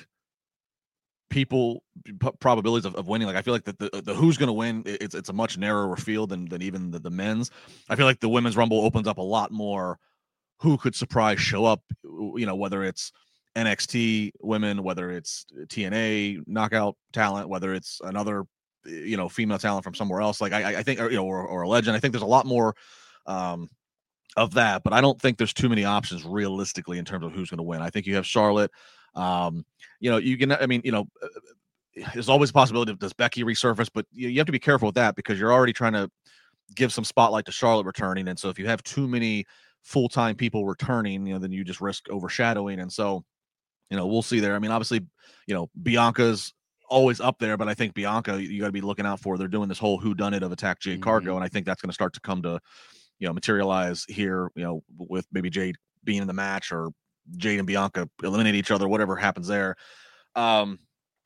probabilities of winning. Like, I feel like the who's going to win, it's a much narrower field than even the men's. I feel like the Women's Rumble opens up a lot more who could surprise show up, whether it's NXT women, whether it's TNA knockout talent, whether it's another female talent from somewhere else. Like, I think or a legend. I think there's a lot more of that, but I don't think there's too many options realistically in terms of who's going to win. I think you have Charlotte. there's always a possibility of does Becky resurface, but you have to be careful with that because you're already trying to give some spotlight to Charlotte returning. And so if you have too many full-time people returning, then you just risk overshadowing. And so, we'll see there. I mean, obviously, Bianca's always up there, but I think Bianca, you got to be looking out for. They're doing this whole whodunit of Attack Jade Cargo, and I think that's going to start to come to, materialize here, with maybe Jade being in the match or Jade and Bianca eliminate each other, whatever happens there. Liv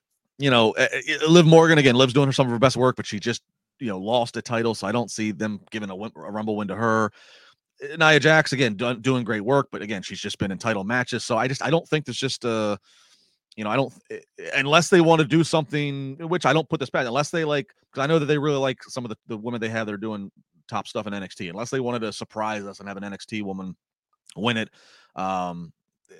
Morgan, again, Liv's doing some of her best work, but she just, lost a title, so I don't see them giving a Rumble win to her. Nia Jax, again, doing great work, but again, she's just been in title matches, so I don't think there's just I don't, unless they want to do something, which I don't put this back, unless they like, because I know that they really like some of the women they have, they're doing top stuff in NXT, unless they wanted to surprise us and have an NXT woman win it. But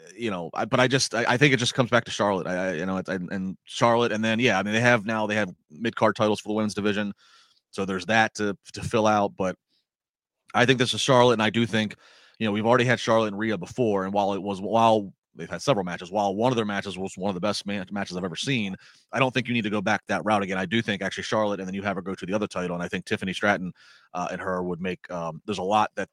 I think it just comes back to Charlotte. And Charlotte, and then, they have mid-card titles for the women's division. So there's that to fill out, but I think this is Charlotte, and I do think, we've already had Charlotte and Rhea before, and while they've had several matches, while one of their matches was one of the best matches I've ever seen, I don't think you need to go back that route again. I do think actually Charlotte, and then you have her go to the other title, and I think Tiffany Stratton and her would make there's a lot of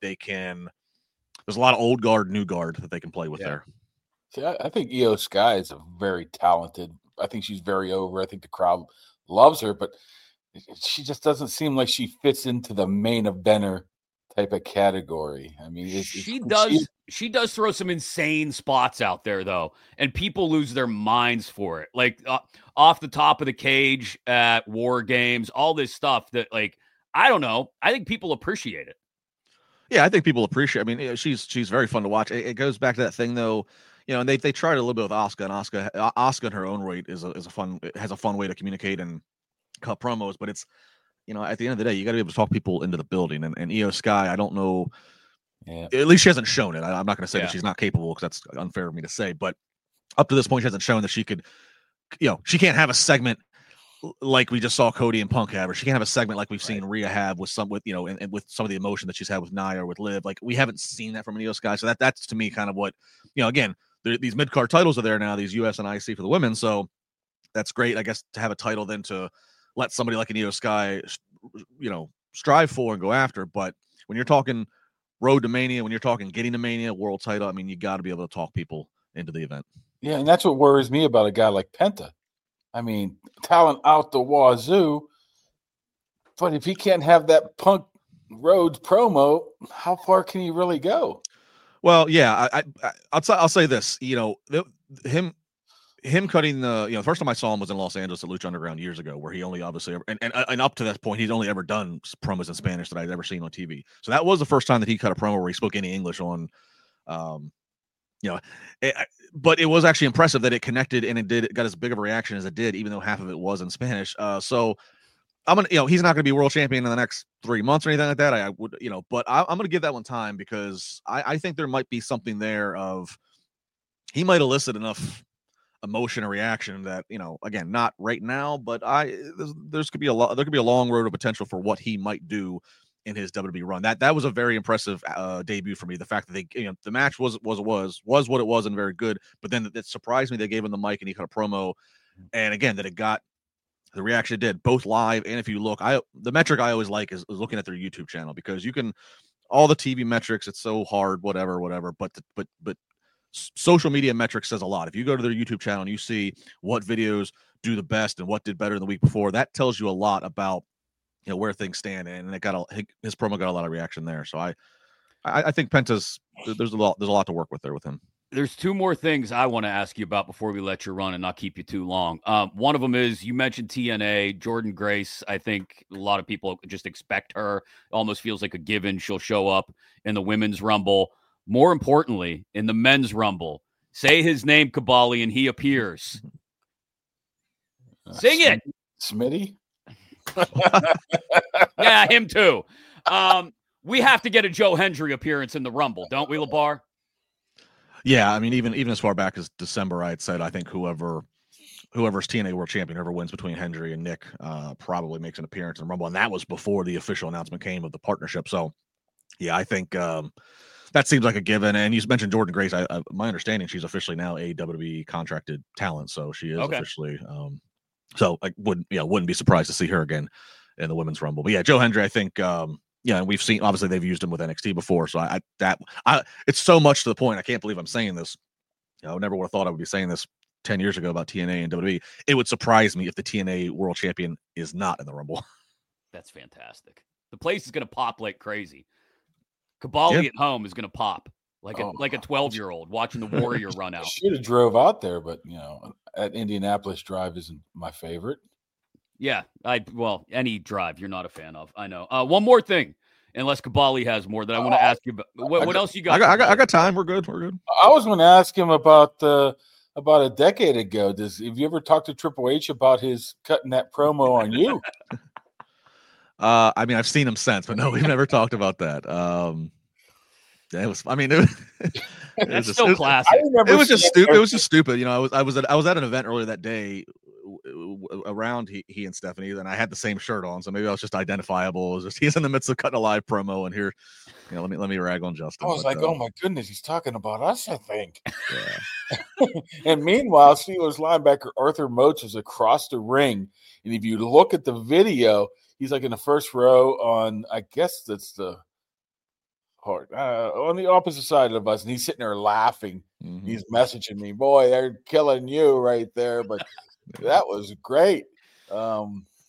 old guard, new guard that they can play with there. See, I think Io Sky is a very talented. I think she's very over. I think the crowd loves her, but she just doesn't seem like she fits into the main eventer type of category. I mean, she does throw some insane spots out there, though, and people lose their minds for it. Like off the top of the cage at War Games, all this stuff that, like, I don't know. I think people appreciate it. Yeah, I think people appreciate. I mean, she's very fun to watch. It goes back to that thing, though. And they tried a little bit with Asuka, and Asuka in her own right has a fun way to communicate and cut promos, but it's, at the end of the day, you got to be able to talk people into the building. And Io Sky, I don't know. Yeah. At least she hasn't shown it. I'm not going to say that she's not capable, because that's unfair of me to say. But up to this point, she hasn't shown that she could, she can't have a segment like we just saw Cody and Punk have, or she can't have a segment like we've seen Rhea have with and with some of the emotion that she's had with Nia or with Liv. Like, we haven't seen that from an Io Sky. So that's to me kind of what, again, these mid-card titles are there now, these US and IC for the women. So that's great, I guess, to have a title then to let somebody like an Io Sky, strive for and go after. But when you're talking Road to Mania, when you're talking getting to Mania, world title, I mean, you got to be able to talk people into the event. Yeah, and that's what worries me about a guy like Penta. I mean, talent out the wazoo, but if he can't have that Punk Rhodes promo, how far can he really go? Well, yeah, I'll say this. Him cutting the, first time I saw him was in Los Angeles at Lucha Underground years ago, where he only obviously, and up to that point, he'd only ever done promos in Spanish that I'd ever seen on TV. So that was the first time that he cut a promo where he spoke any English on, but it was actually impressive that it connected, and it got as big of a reaction as it did, even though half of it was in Spanish. So I'm going to, he's not going to be world champion in the next 3 months or anything like that. I would, but I'm going to give that one time, because I think there might be something there of, he might elicit enough emotion or reaction that, again, not right now, but there could be a long road of potential for what he might do in his WWE run. That was a very impressive debut for me. The fact that the match was what it was and very good, but then it surprised me they gave him the mic and he cut a promo, and again that it got the reaction it did, both live and if you look. The metric I always like is looking at their YouTube channel, because you can, all the TV metrics, it's so hard, whatever, but social media metrics says a lot. If you go to their YouTube channel and you see what videos do the best and what did better the week before, that tells you a lot about where things stand. And his promo got a lot of reaction there. So I think Penta's, there's a lot to work with there with him. There's two more things I want to ask you about before we let you run and not keep you too long. One of them is, you mentioned TNA, Jordynne Grace. I think a lot of people just expect her. It almost feels like a given. She'll show up in the Women's Rumble. More importantly, in the Men's Rumble, say his name, Kabali, and he appears. Sing it. Smitty? Yeah, him too. We have to get a Joe Hendry appearance in the Rumble, don't we, LeBar? Yeah, I mean, even as far back as December, I had said I think whoever's TNA World Champion, whoever wins between Hendry and Nick, probably makes an appearance in the Rumble, and that was before the official announcement came of the partnership. So, yeah, I think that seems like a given. And you mentioned Jordynne Grace. My understanding, she's officially now a WWE contracted talent, so she is officially So I wouldn't be surprised to see her again in the women's rumble. But yeah, Joe Hendry, I think we've seen, obviously they've used him with NXT before. So it's so much to the point. I can't believe I'm saying this. I never would have thought I would be saying this 10 years ago about TNA and WWE. It would surprise me if the TNA World Champion is not in the Rumble. That's fantastic. The place is going to pop like crazy. Kabali at home is going to pop like a 12-year-old watching the Warrior run out. Should have drove out there, but at Indianapolis Drive isn't my favorite. Yeah, any drive you're not a fan of. I know. One more thing, unless Kabali has more that I want to ask you about. What else you got? I got time. We're good. I was going to ask him about a decade ago. Have you ever talked to Triple H about his cutting that promo on you? I mean, I've seen him since, but no, we've never talked about that. That's still classic. It was just stupid. It was just stupid. I was at an event earlier that day around he and Stephanie, and I had the same shirt on, so maybe I was just identifiable. It was just he's in the midst of cutting a live promo, and here, let me rag on Justin. I was oh my goodness, he's talking about us, I think. Yeah. And meanwhile, Steelers linebacker Arthur Moats is across the ring, and if you look at the video, he's like in the first row on, I guess that's the on the opposite side of us, and he's sitting there laughing. Mm-hmm. He's messaging me, boy, they're killing you right there. But that was great. No,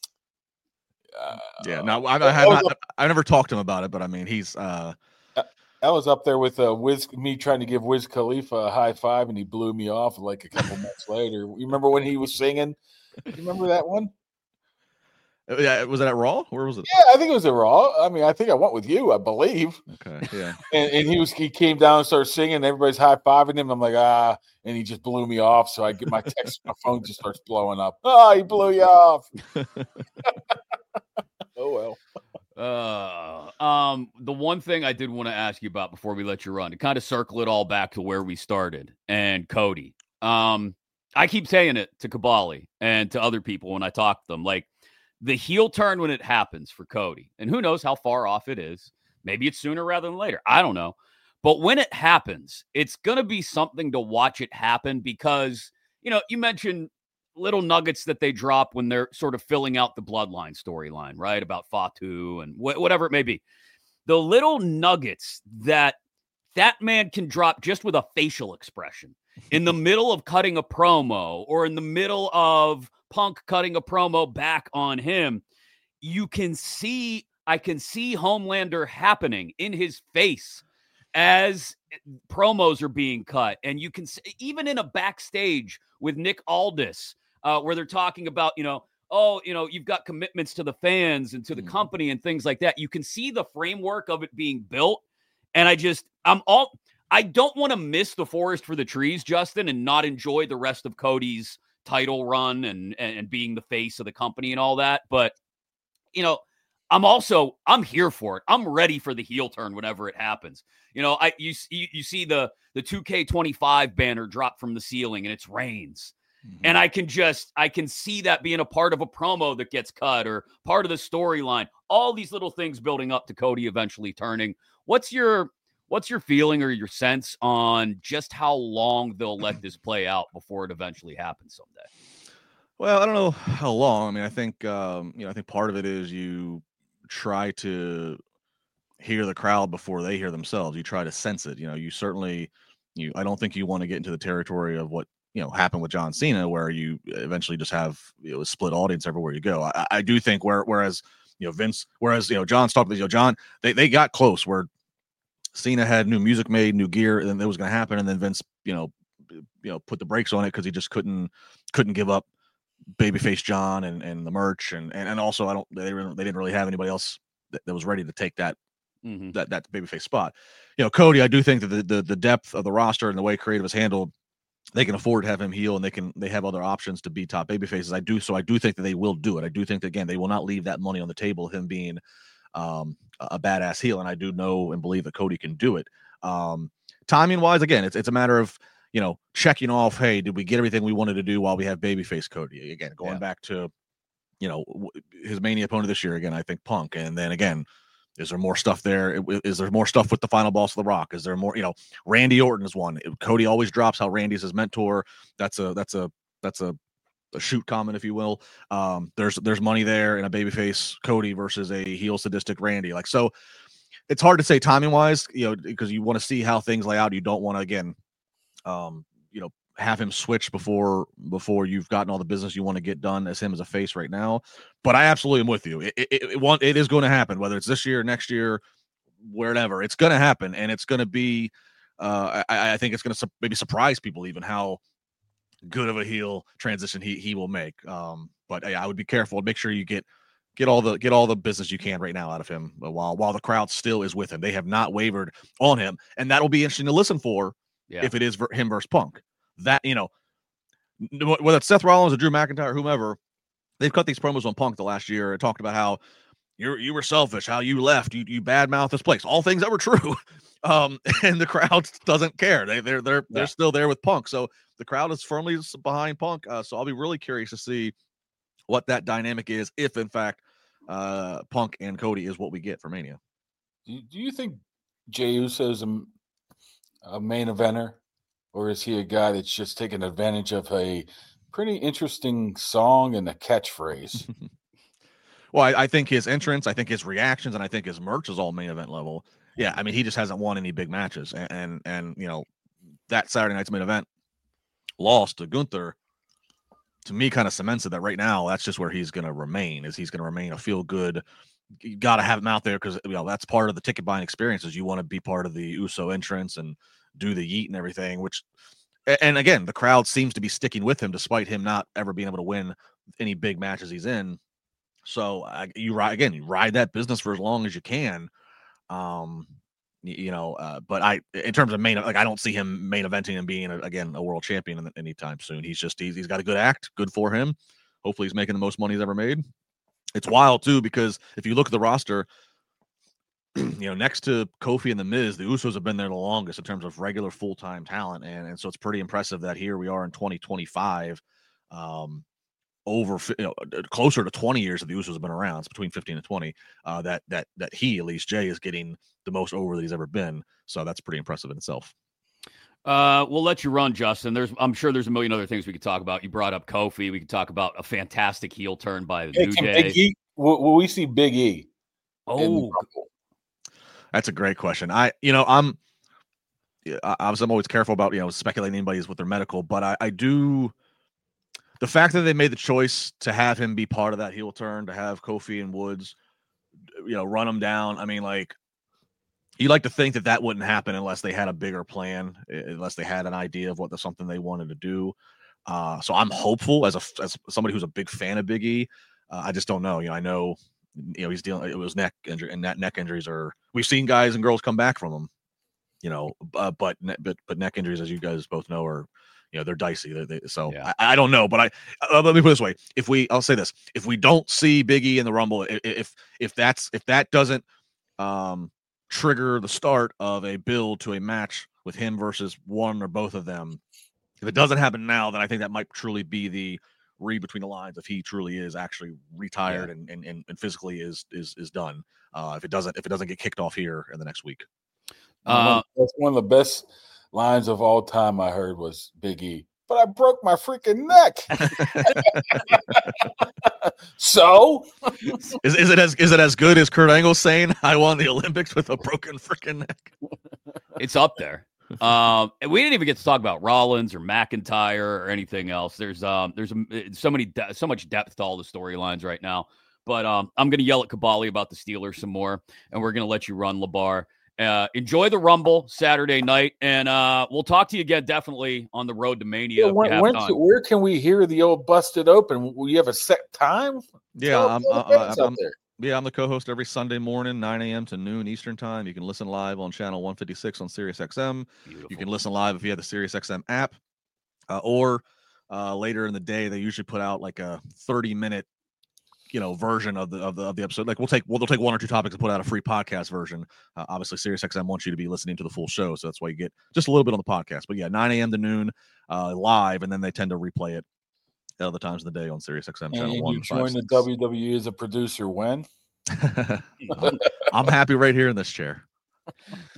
I never talked to him about it, but I mean, he's. I was up there with me trying to give Wiz Khalifa a high five, and he blew me off like a couple months later. You remember when he was singing? You remember that one? Yeah, was it at Raw? Where was it? Yeah, I think it was at Raw. I mean, I think I went with you, I believe. Okay, yeah. and he came down and started singing, and everybody's high fiving him. I'm like, and he just blew me off. So I get my text, my phone just starts blowing up. He blew you off. Oh well. The one thing I did want to ask you about before we let you run, to kind of circle it all back to where we started, and Cody. I keep saying it to Kabali and to other people when I talk to them, like, the heel turn when it happens for Cody, and who knows how far off it is. Maybe it's sooner rather than later. I don't know. But when it happens, it's going to be something to watch it happen because, you mentioned little nuggets that they drop when they're sort of filling out the bloodline storyline, right? About Fatu and whatever it may be. The little nuggets that man can drop just with a facial expression in the middle of cutting a promo or in the middle of Punk cutting a promo back on him, I can see Homelander happening in his face as promos are being cut. And you can see, even in a backstage with Nick Aldis, where they're talking about, you've got commitments to the fans and to the company and things like that. You can see the framework of it being built. And I don't want to miss the forest for the trees, Justin, and not enjoy the rest of Cody's title run and being the face of the company and all that. But, I'm here for it. I'm ready for the heel turn whenever it happens. You see the 2K25 banner drop from the ceiling and it's Reigns. Mm-hmm. And I can see that being a part of a promo that gets cut or part of the storyline. All these little things building up to Cody eventually turning. What's your feeling or your sense on just how long they'll let this play out before it eventually happens someday? Well, I don't know how long. I mean, I think part of it is you try to hear the crowd before they hear themselves. You try to sense it. You certainly, I don't think you want to get into the territory of what happened with John Cena, where you eventually just have a split audience everywhere you go. I do think whereas Vince, John's talking to John, they got close where Cena had new music made, new gear, and it was going to happen. And then Vince, put the brakes on it because he just couldn't give up babyface John and the merch, and also they didn't really have anybody else that was ready to take that that babyface spot. Cody, I do think that the depth of the roster and the way creative is handled, they can afford to have him heel, and they have other options to be top babyfaces. I do think that they will do it. I do think that, again, they will not leave that money on the table, him being a badass heel, and I do know and believe that Cody can do it. Timing wise, again, it's a matter of checking off, hey, did we get everything we wanted to do while we have babyface Cody? Again, going back to his Mania opponent this year, again, I think Punk. And then again, is there more stuff there? Is there more stuff with the final boss of The Rock? Is there more? Randy Orton is one. Cody always drops how Randy's his mentor. That's a shoot comment, if you will. There's money there in a babyface Cody versus a heel sadistic Randy. Like, so it's hard to say timing wise, because you want to see how things lay out. You don't want to, again, have him switch before you've gotten all the business you want to get done as him as a face right now. But I absolutely am with you. It is going to happen, whether it's this year, next year, wherever. It's going to happen, and it's going to be. I think it's going to maybe surprise people even how good of a heel transition he will make. But I would be careful. Make sure you get all the business you can right now out of him while the crowd still is with him. They have not wavered on him, and that'll be interesting to listen for if it is him versus Punk. That, whether it's Seth Rollins or Drew McIntyre or whomever, they've cut these promos on Punk the last year and talked about how you were selfish, how you left, you badmouthed this place, all things that were true. And the crowd doesn't care. They're still there with Punk. So the crowd is firmly behind Punk. So I'll be really curious to see what that dynamic is, if in fact Punk and Cody is what we get for Mania. Do you think Jey Uso is a main eventer? Or is he a guy that's just taking advantage of a pretty interesting song and a catchphrase? Well, I think his entrance, I think his reactions, and I think his merch is all main event level. Yeah, I mean, he just hasn't won any big matches. And that Saturday night's main event loss to Gunther, to me, kind of cements it that right now that's just where he's going to remain. He's going to remain a feel-good. You got to have him out there because that's part of the ticket buying experience. Is you want to be part of the Uso entrance and do the yeet and everything, and again, the crowd seems to be sticking with him despite him not ever being able to win any big matches he's in. So you ride that business for as long as you can. But in terms of I don't see him main eventing and being a world champion anytime soon. He's got a good act, good for him. Hopefully he's making the most money he's ever made. It's wild too, because if you look at the roster, next to Kofi and The Miz, the Usos have been there the longest in terms of regular full-time talent. And so it's pretty impressive that here we are in 2025, over closer to 20 years that the Usos have been around. It's between 15 and 20, that he, at least Jey, is getting the most over that he's ever been. So that's pretty impressive in itself. We'll let you run, Justin. I'm sure there's a million other things we could talk about. You brought up Kofi. We could talk about a fantastic heel turn by the New Day. Big E, will we see Big E? Oh, that's a great question. I'm always careful about, speculating anybody's with their medical, but I do. The fact that they made the choice to have him be part of that heel turn, to have Kofi and Woods, run him down. I mean, you like to think that wouldn't happen unless they had a bigger plan, unless they had an idea of something they wanted to do. So I'm hopeful as somebody who's a big fan of Big E. I just don't know. I know, he's dealing. It was neck injury, and that neck injuries we've seen guys and girls come back from them. But neck injuries, as you guys both know, are they're dicey. I don't know, but let me put it this way: I'll say this: if we don't see Big E in the Rumble, if that doesn't trigger the start of a build to a match with him versus one or both of them, if it doesn't happen now, then I think that might truly be the read between the lines. If he truly is actually retired and physically is done, if it doesn't get kicked off here in the next week. That's one of the best lines of all time I heard was Big E. But I broke my freaking neck. So is it as good as Kurt Angle saying I won the Olympics with a broken freaking neck? It's up there. We didn't even get to talk about Rollins or McIntyre or anything else. There's so much depth to all the storylines right now. But I'm going to yell at Kabali about the Steelers some more, and we're going to let you run, LeBar. Enjoy the Rumble Saturday night, and we'll talk to you again definitely on the road to Mania. Where can we hear the old Busted Open? Will you have a set time? Yeah, I'm the co-host every Sunday morning, 9 a.m. to noon Eastern time. You can listen live on channel 156 on SiriusXM. Beautiful. You can listen live if you have the SiriusXM app, or later in the day they usually put out like a 30-minute version of the episode. Like they'll take one or two topics and put out a free podcast version. Obviously SiriusXM wants you to be listening to the full show, so that's why you get just a little bit on the podcast. But yeah, 9 a.m. to noon live, and then they tend to replay it at other times of the day on SiriusXM channel 1. You join the WWE as a producer when? I'm happy right here in this chair.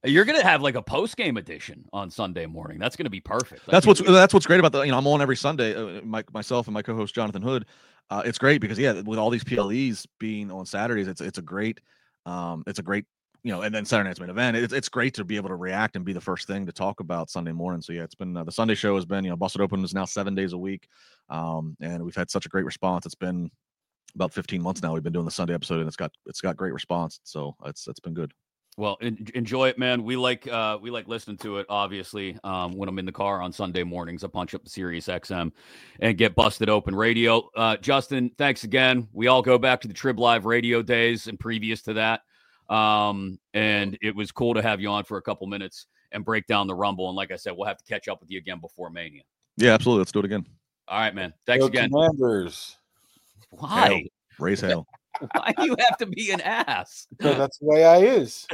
You're gonna have like a post game edition on Sunday morning. That's gonna be perfect. That's what's great about the. I'm on every Sunday. Myself and my co-host Jonathan Hood. It's great because with all these PLEs being on Saturdays, it's a great and then Saturday night's main event. It's great to be able to react and be the first thing to talk about Sunday morning. So yeah, it's been the Sunday show has been Busted Open is now 7 days a week, and we've had such a great response. It's been about 15 months now. We've been doing the Sunday episode, and it's got great response. So it's been good. Well, enjoy it, man. We like listening to it. Obviously, when I'm in the car on Sunday mornings, I punch up the Sirius XM and get Busted Open Radio. Justin, thanks again. We all go back to the Trib Live radio days and previous to that. And it was cool to have you on for a couple minutes and break down the Rumble. And like I said, we'll have to catch up with you again before Mania. Yeah, absolutely. Let's do it again. All right, man. Thanks again. Commanders. Why? Hail. Raise hell. Why do you have to be an ass? So that's the way I is.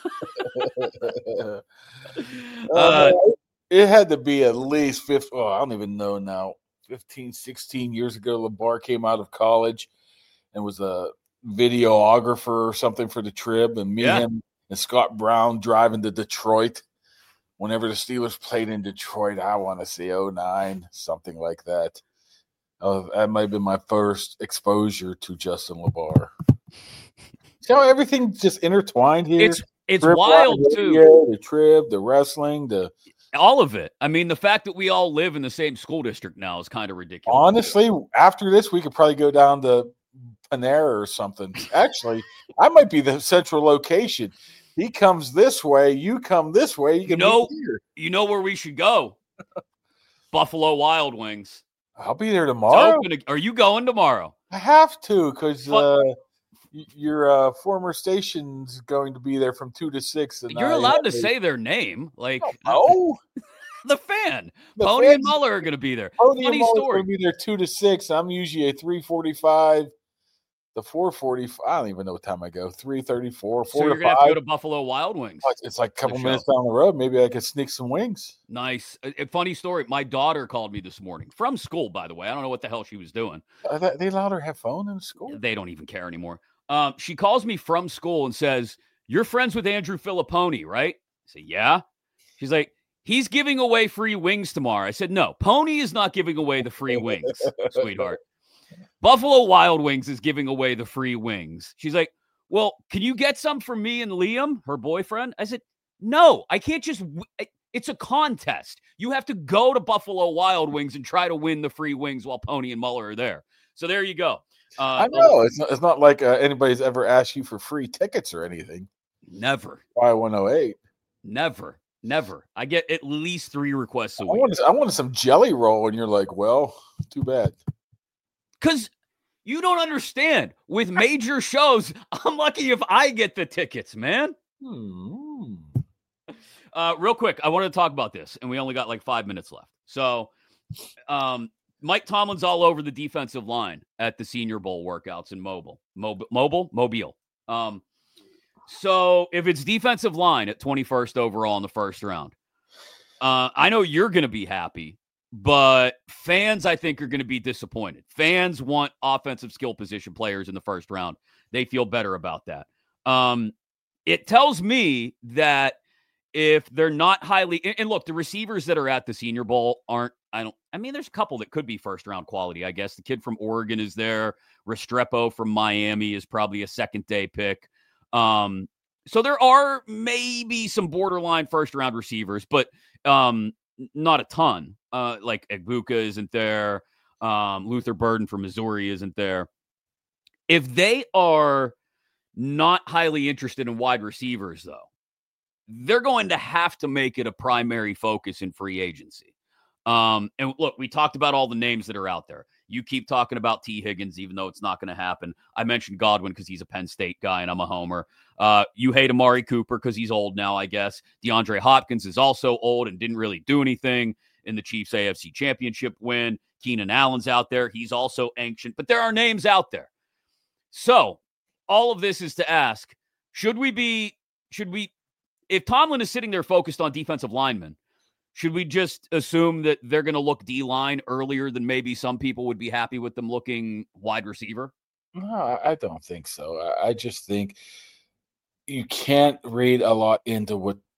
It had to be at least 50. Oh, I don't even know now. 15, 16 years ago, LeBar came out of college and was a videographer or something for the Trib, and him and Scott Brown driving to Detroit whenever the Steelers played in Detroit. I want to say 09, something like that. That might have been my first exposure to Justin LeBar. See how everything's just intertwined here? It's wild too. The Trib, the wrestling, all of it. I mean, the fact that we all live in the same school district now is kind of ridiculous. Honestly, after this, we could probably go down to Panera or something. Actually, I might be the central location. He comes this way, you come this way. You know where we should go? Buffalo Wild Wings. I'll be there tomorrow. Are you going tomorrow? I have to because your former station's going to be there from 2 to 6. And you're allowed to say their name, like the fan. Pony and Muller are going to be there. Funny story. Going to be there 2 to 6. I'm usually at 3:45. The 4:45. I don't even know what time I go. 3:34. 4 so you're gonna have to go to Buffalo Wild Wings. It's like a couple minutes down the road. Maybe I could sneak some wings. Nice. A funny story. My daughter called me this morning from school. By the way, I don't know what the hell she was doing. Are they allowed her to have phone in school? They don't even care anymore. She calls me from school and says, "You're friends with Andrew Filipponi, right?" I say, "Yeah." She's like, "He's giving away free wings tomorrow." I said, "No, Pony is not giving away the free wings, sweetheart. Buffalo Wild Wings is giving away the free wings." She's like, "Well, can you get some for me and Liam, her boyfriend?" I said, "No, I can't just it's a contest. You have to go to Buffalo Wild Wings and try to win the free wings while Pony and Muller are there." So there you go. I know. It's not like anybody's ever asked you for free tickets or anything. Never. Y108. Never. I get at least 3 requests a week. I wanted some jelly roll, and you're like, well, too bad. Because you don't understand. With major shows, I'm lucky if I get the tickets, man. Real quick, I wanted to talk about this, and we only got like 5 minutes left. So Mike Tomlin's all over the defensive line at the Senior Bowl workouts in Mobile. So if it's defensive line at 21st overall in the first round, I know you're going to be happy. But fans, I think, are going to be disappointed. Fans want offensive skill position players in the first round. They feel better about that. It tells me that if they're not highly, and look, the receivers that are at the Senior Bowl aren't, there's a couple that could be first round quality, I guess. The kid from Oregon is there. Restrepo from Miami is probably a second day pick. So there are maybe some borderline first round receivers, but not a ton. Like Egbuka isn't there. Luther Burden from Missouri isn't there. If they are not highly interested in wide receivers, though, they're going to have to make it a primary focus in free agency. And look, we talked about all the names that are out there. You keep talking about T. Higgins, even though it's not going to happen. I mentioned Godwin because he's a Penn State guy and I'm a homer. You hate Amari Cooper because he's old now, I guess. DeAndre Hopkins is also old and didn't really do anything in the Chiefs AFC Championship win. Keenan Allen's out there. He's also ancient, but there are names out there. So all of this is to ask, should we, if Tomlin is sitting there focused on defensive linemen, should we just assume that they're going to look D-line earlier than maybe some people would be happy with them looking wide receiver? No, I don't think so. I just think you can't read a lot into what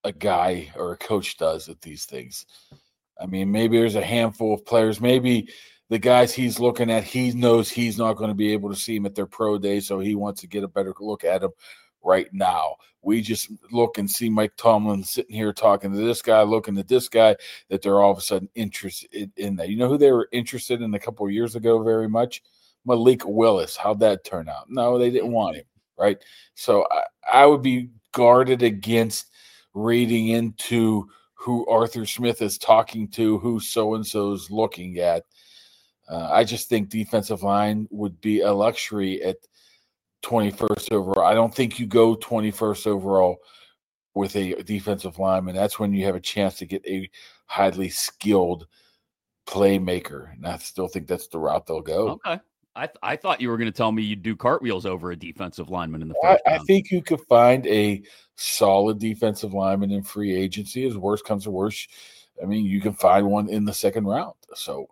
a guy or a coach does at these things. I mean, maybe there's a handful of players. Maybe the guys he's looking at, he knows he's not going to be able to see them at their pro day, so he wants to get a better look at them right now. We just look and see Mike Tomlin sitting here talking to this guy, looking at this guy, that they're all of a sudden interested in that. You know who they were interested in a couple of years ago very much? Malik Willis. How'd that turn out? No, they didn't want him, right? So I would be guarded against reading into who Arthur Smith is talking to, who so-and-so is looking at. I just think defensive line would be a luxury at 21st overall. I don't think you go 21st overall with a defensive lineman. That's when you have a chance to get a highly skilled playmaker. And I still think that's the route they'll go. Okay. I thought you were going to tell me you'd do cartwheels over a defensive lineman in the first round. I think you could find a solid defensive lineman in free agency. As worst comes to worst, I mean, you can find one in the second round. So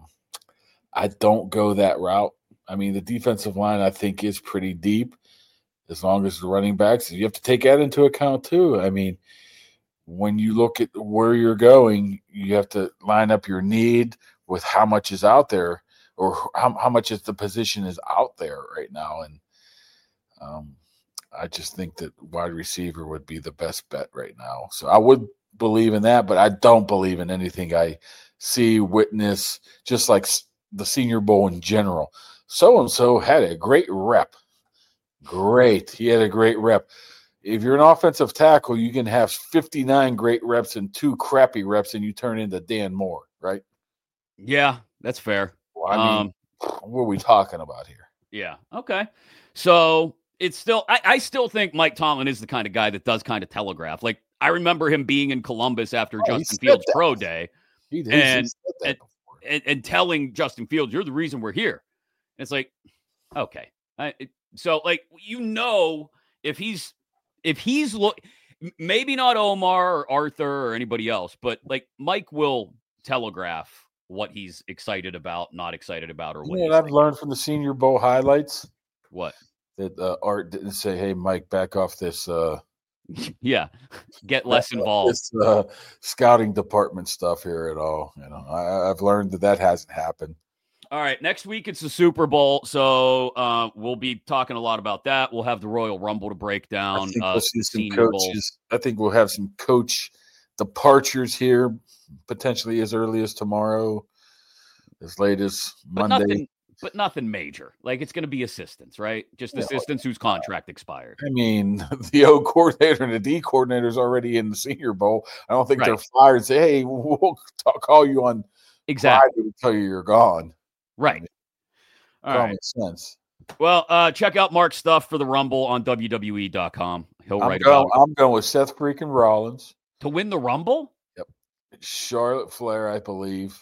I don't go that route. I mean, the defensive line, I think, is pretty deep as long as the running backs. You have to take that into account, too. I mean, when you look at where you're going, you have to line up your need with how much is out there, or how much is the position is out there right now. And I just think that wide receiver would be the best bet right now. So I would believe in that, but I don't believe in anything I see, witness, just like the Senior Bowl in general. So-and-so had a great rep. Great. He had a great rep. If you're an offensive tackle, you can have 59 great reps and 2 crappy reps, and you turn into Dan Moore, right? Yeah, that's fair. Well, I mean, what are we talking about here? Yeah. Okay. So it's still, I still think Mike Tomlin is the kind of guy that does kind of telegraph. Like, I remember him being in Columbus after Justin Fields' pro day and telling Justin Fields, "You're the reason we're here." And it's like, okay. So like, if he's maybe not Omar or Arthur or anybody else, but like Mike will telegraph what he's excited about, not excited about, or what. You know what I've learned from the Senior Bowl highlights? What? That Art didn't say, "Hey, Mike, back off this." Yeah, get less involved. This scouting department stuff here at all. You know, I've learned that hasn't happened. All right, next week it's the Super Bowl, so we'll be talking a lot about that. We'll have the Royal Rumble to break down. I think we'll see some coaches. I think we'll have some coach departures here, potentially as early as tomorrow, as late as Monday. But nothing major. Like, it's going to be assistants, right? Just assistants whose contract expired. I mean, the O coordinator and the D coordinator is already in the Senior Bowl. I don't think they're fired and say, "Hey, we'll call you on Friday to tell you you're gone." Right. All right. Makes sense. Well, check out Mark's stuff for the Rumble on WWE.com. He'll write about it. I'm going with Seth freaking Rollins to win the Rumble. Yep. Charlotte Flair, I believe.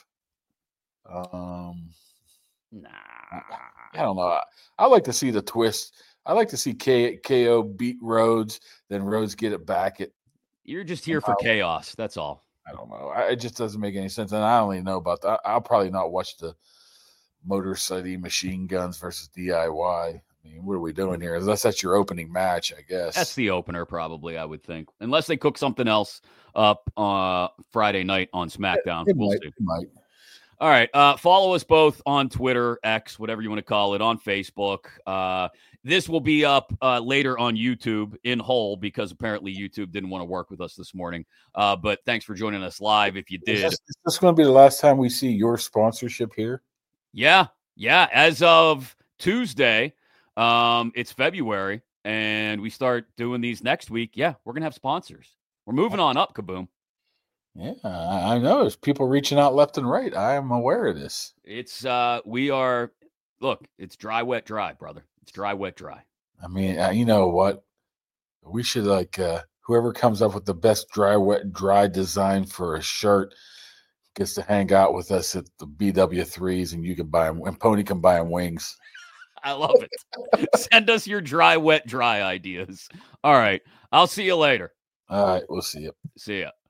Nah, I don't know. I like to see the twist. I like to see KO beat Rhodes, then Rhodes get it back. You're just here for chaos. That's all. I don't know. It just doesn't make any sense. And I don't even know about that. I'll probably not watch the Motor City Machine Guns versus DIY. I mean, what are we doing here? Unless that's your opening match, I guess. That's the opener, probably, I would think. Unless they cook something else up Friday night on SmackDown. We'll see. It might. All right. Follow us both on Twitter, X, whatever you want to call it, on Facebook. This will be up later on YouTube in whole because apparently YouTube didn't want to work with us this morning. But thanks for joining us live if you did. Is this going to be the last time we see your sponsorship here? Yeah. As of Tuesday, it's February, and we start doing these next week. Yeah, we're going to have sponsors. We're moving on up, Kaboom. Yeah, I know. There's people reaching out left and right. I am aware of this. It's it's dry, wet, dry, brother. It's dry, wet, dry. I mean, you know what? We should whoever comes up with the best dry, wet, dry design for a shirt gets to hang out with us at the BW3s, and you can buy them, and Pony can buy them wings. I love it. Send us your dry, wet, dry ideas. All right. I'll see you later. All right. We'll see you. See ya.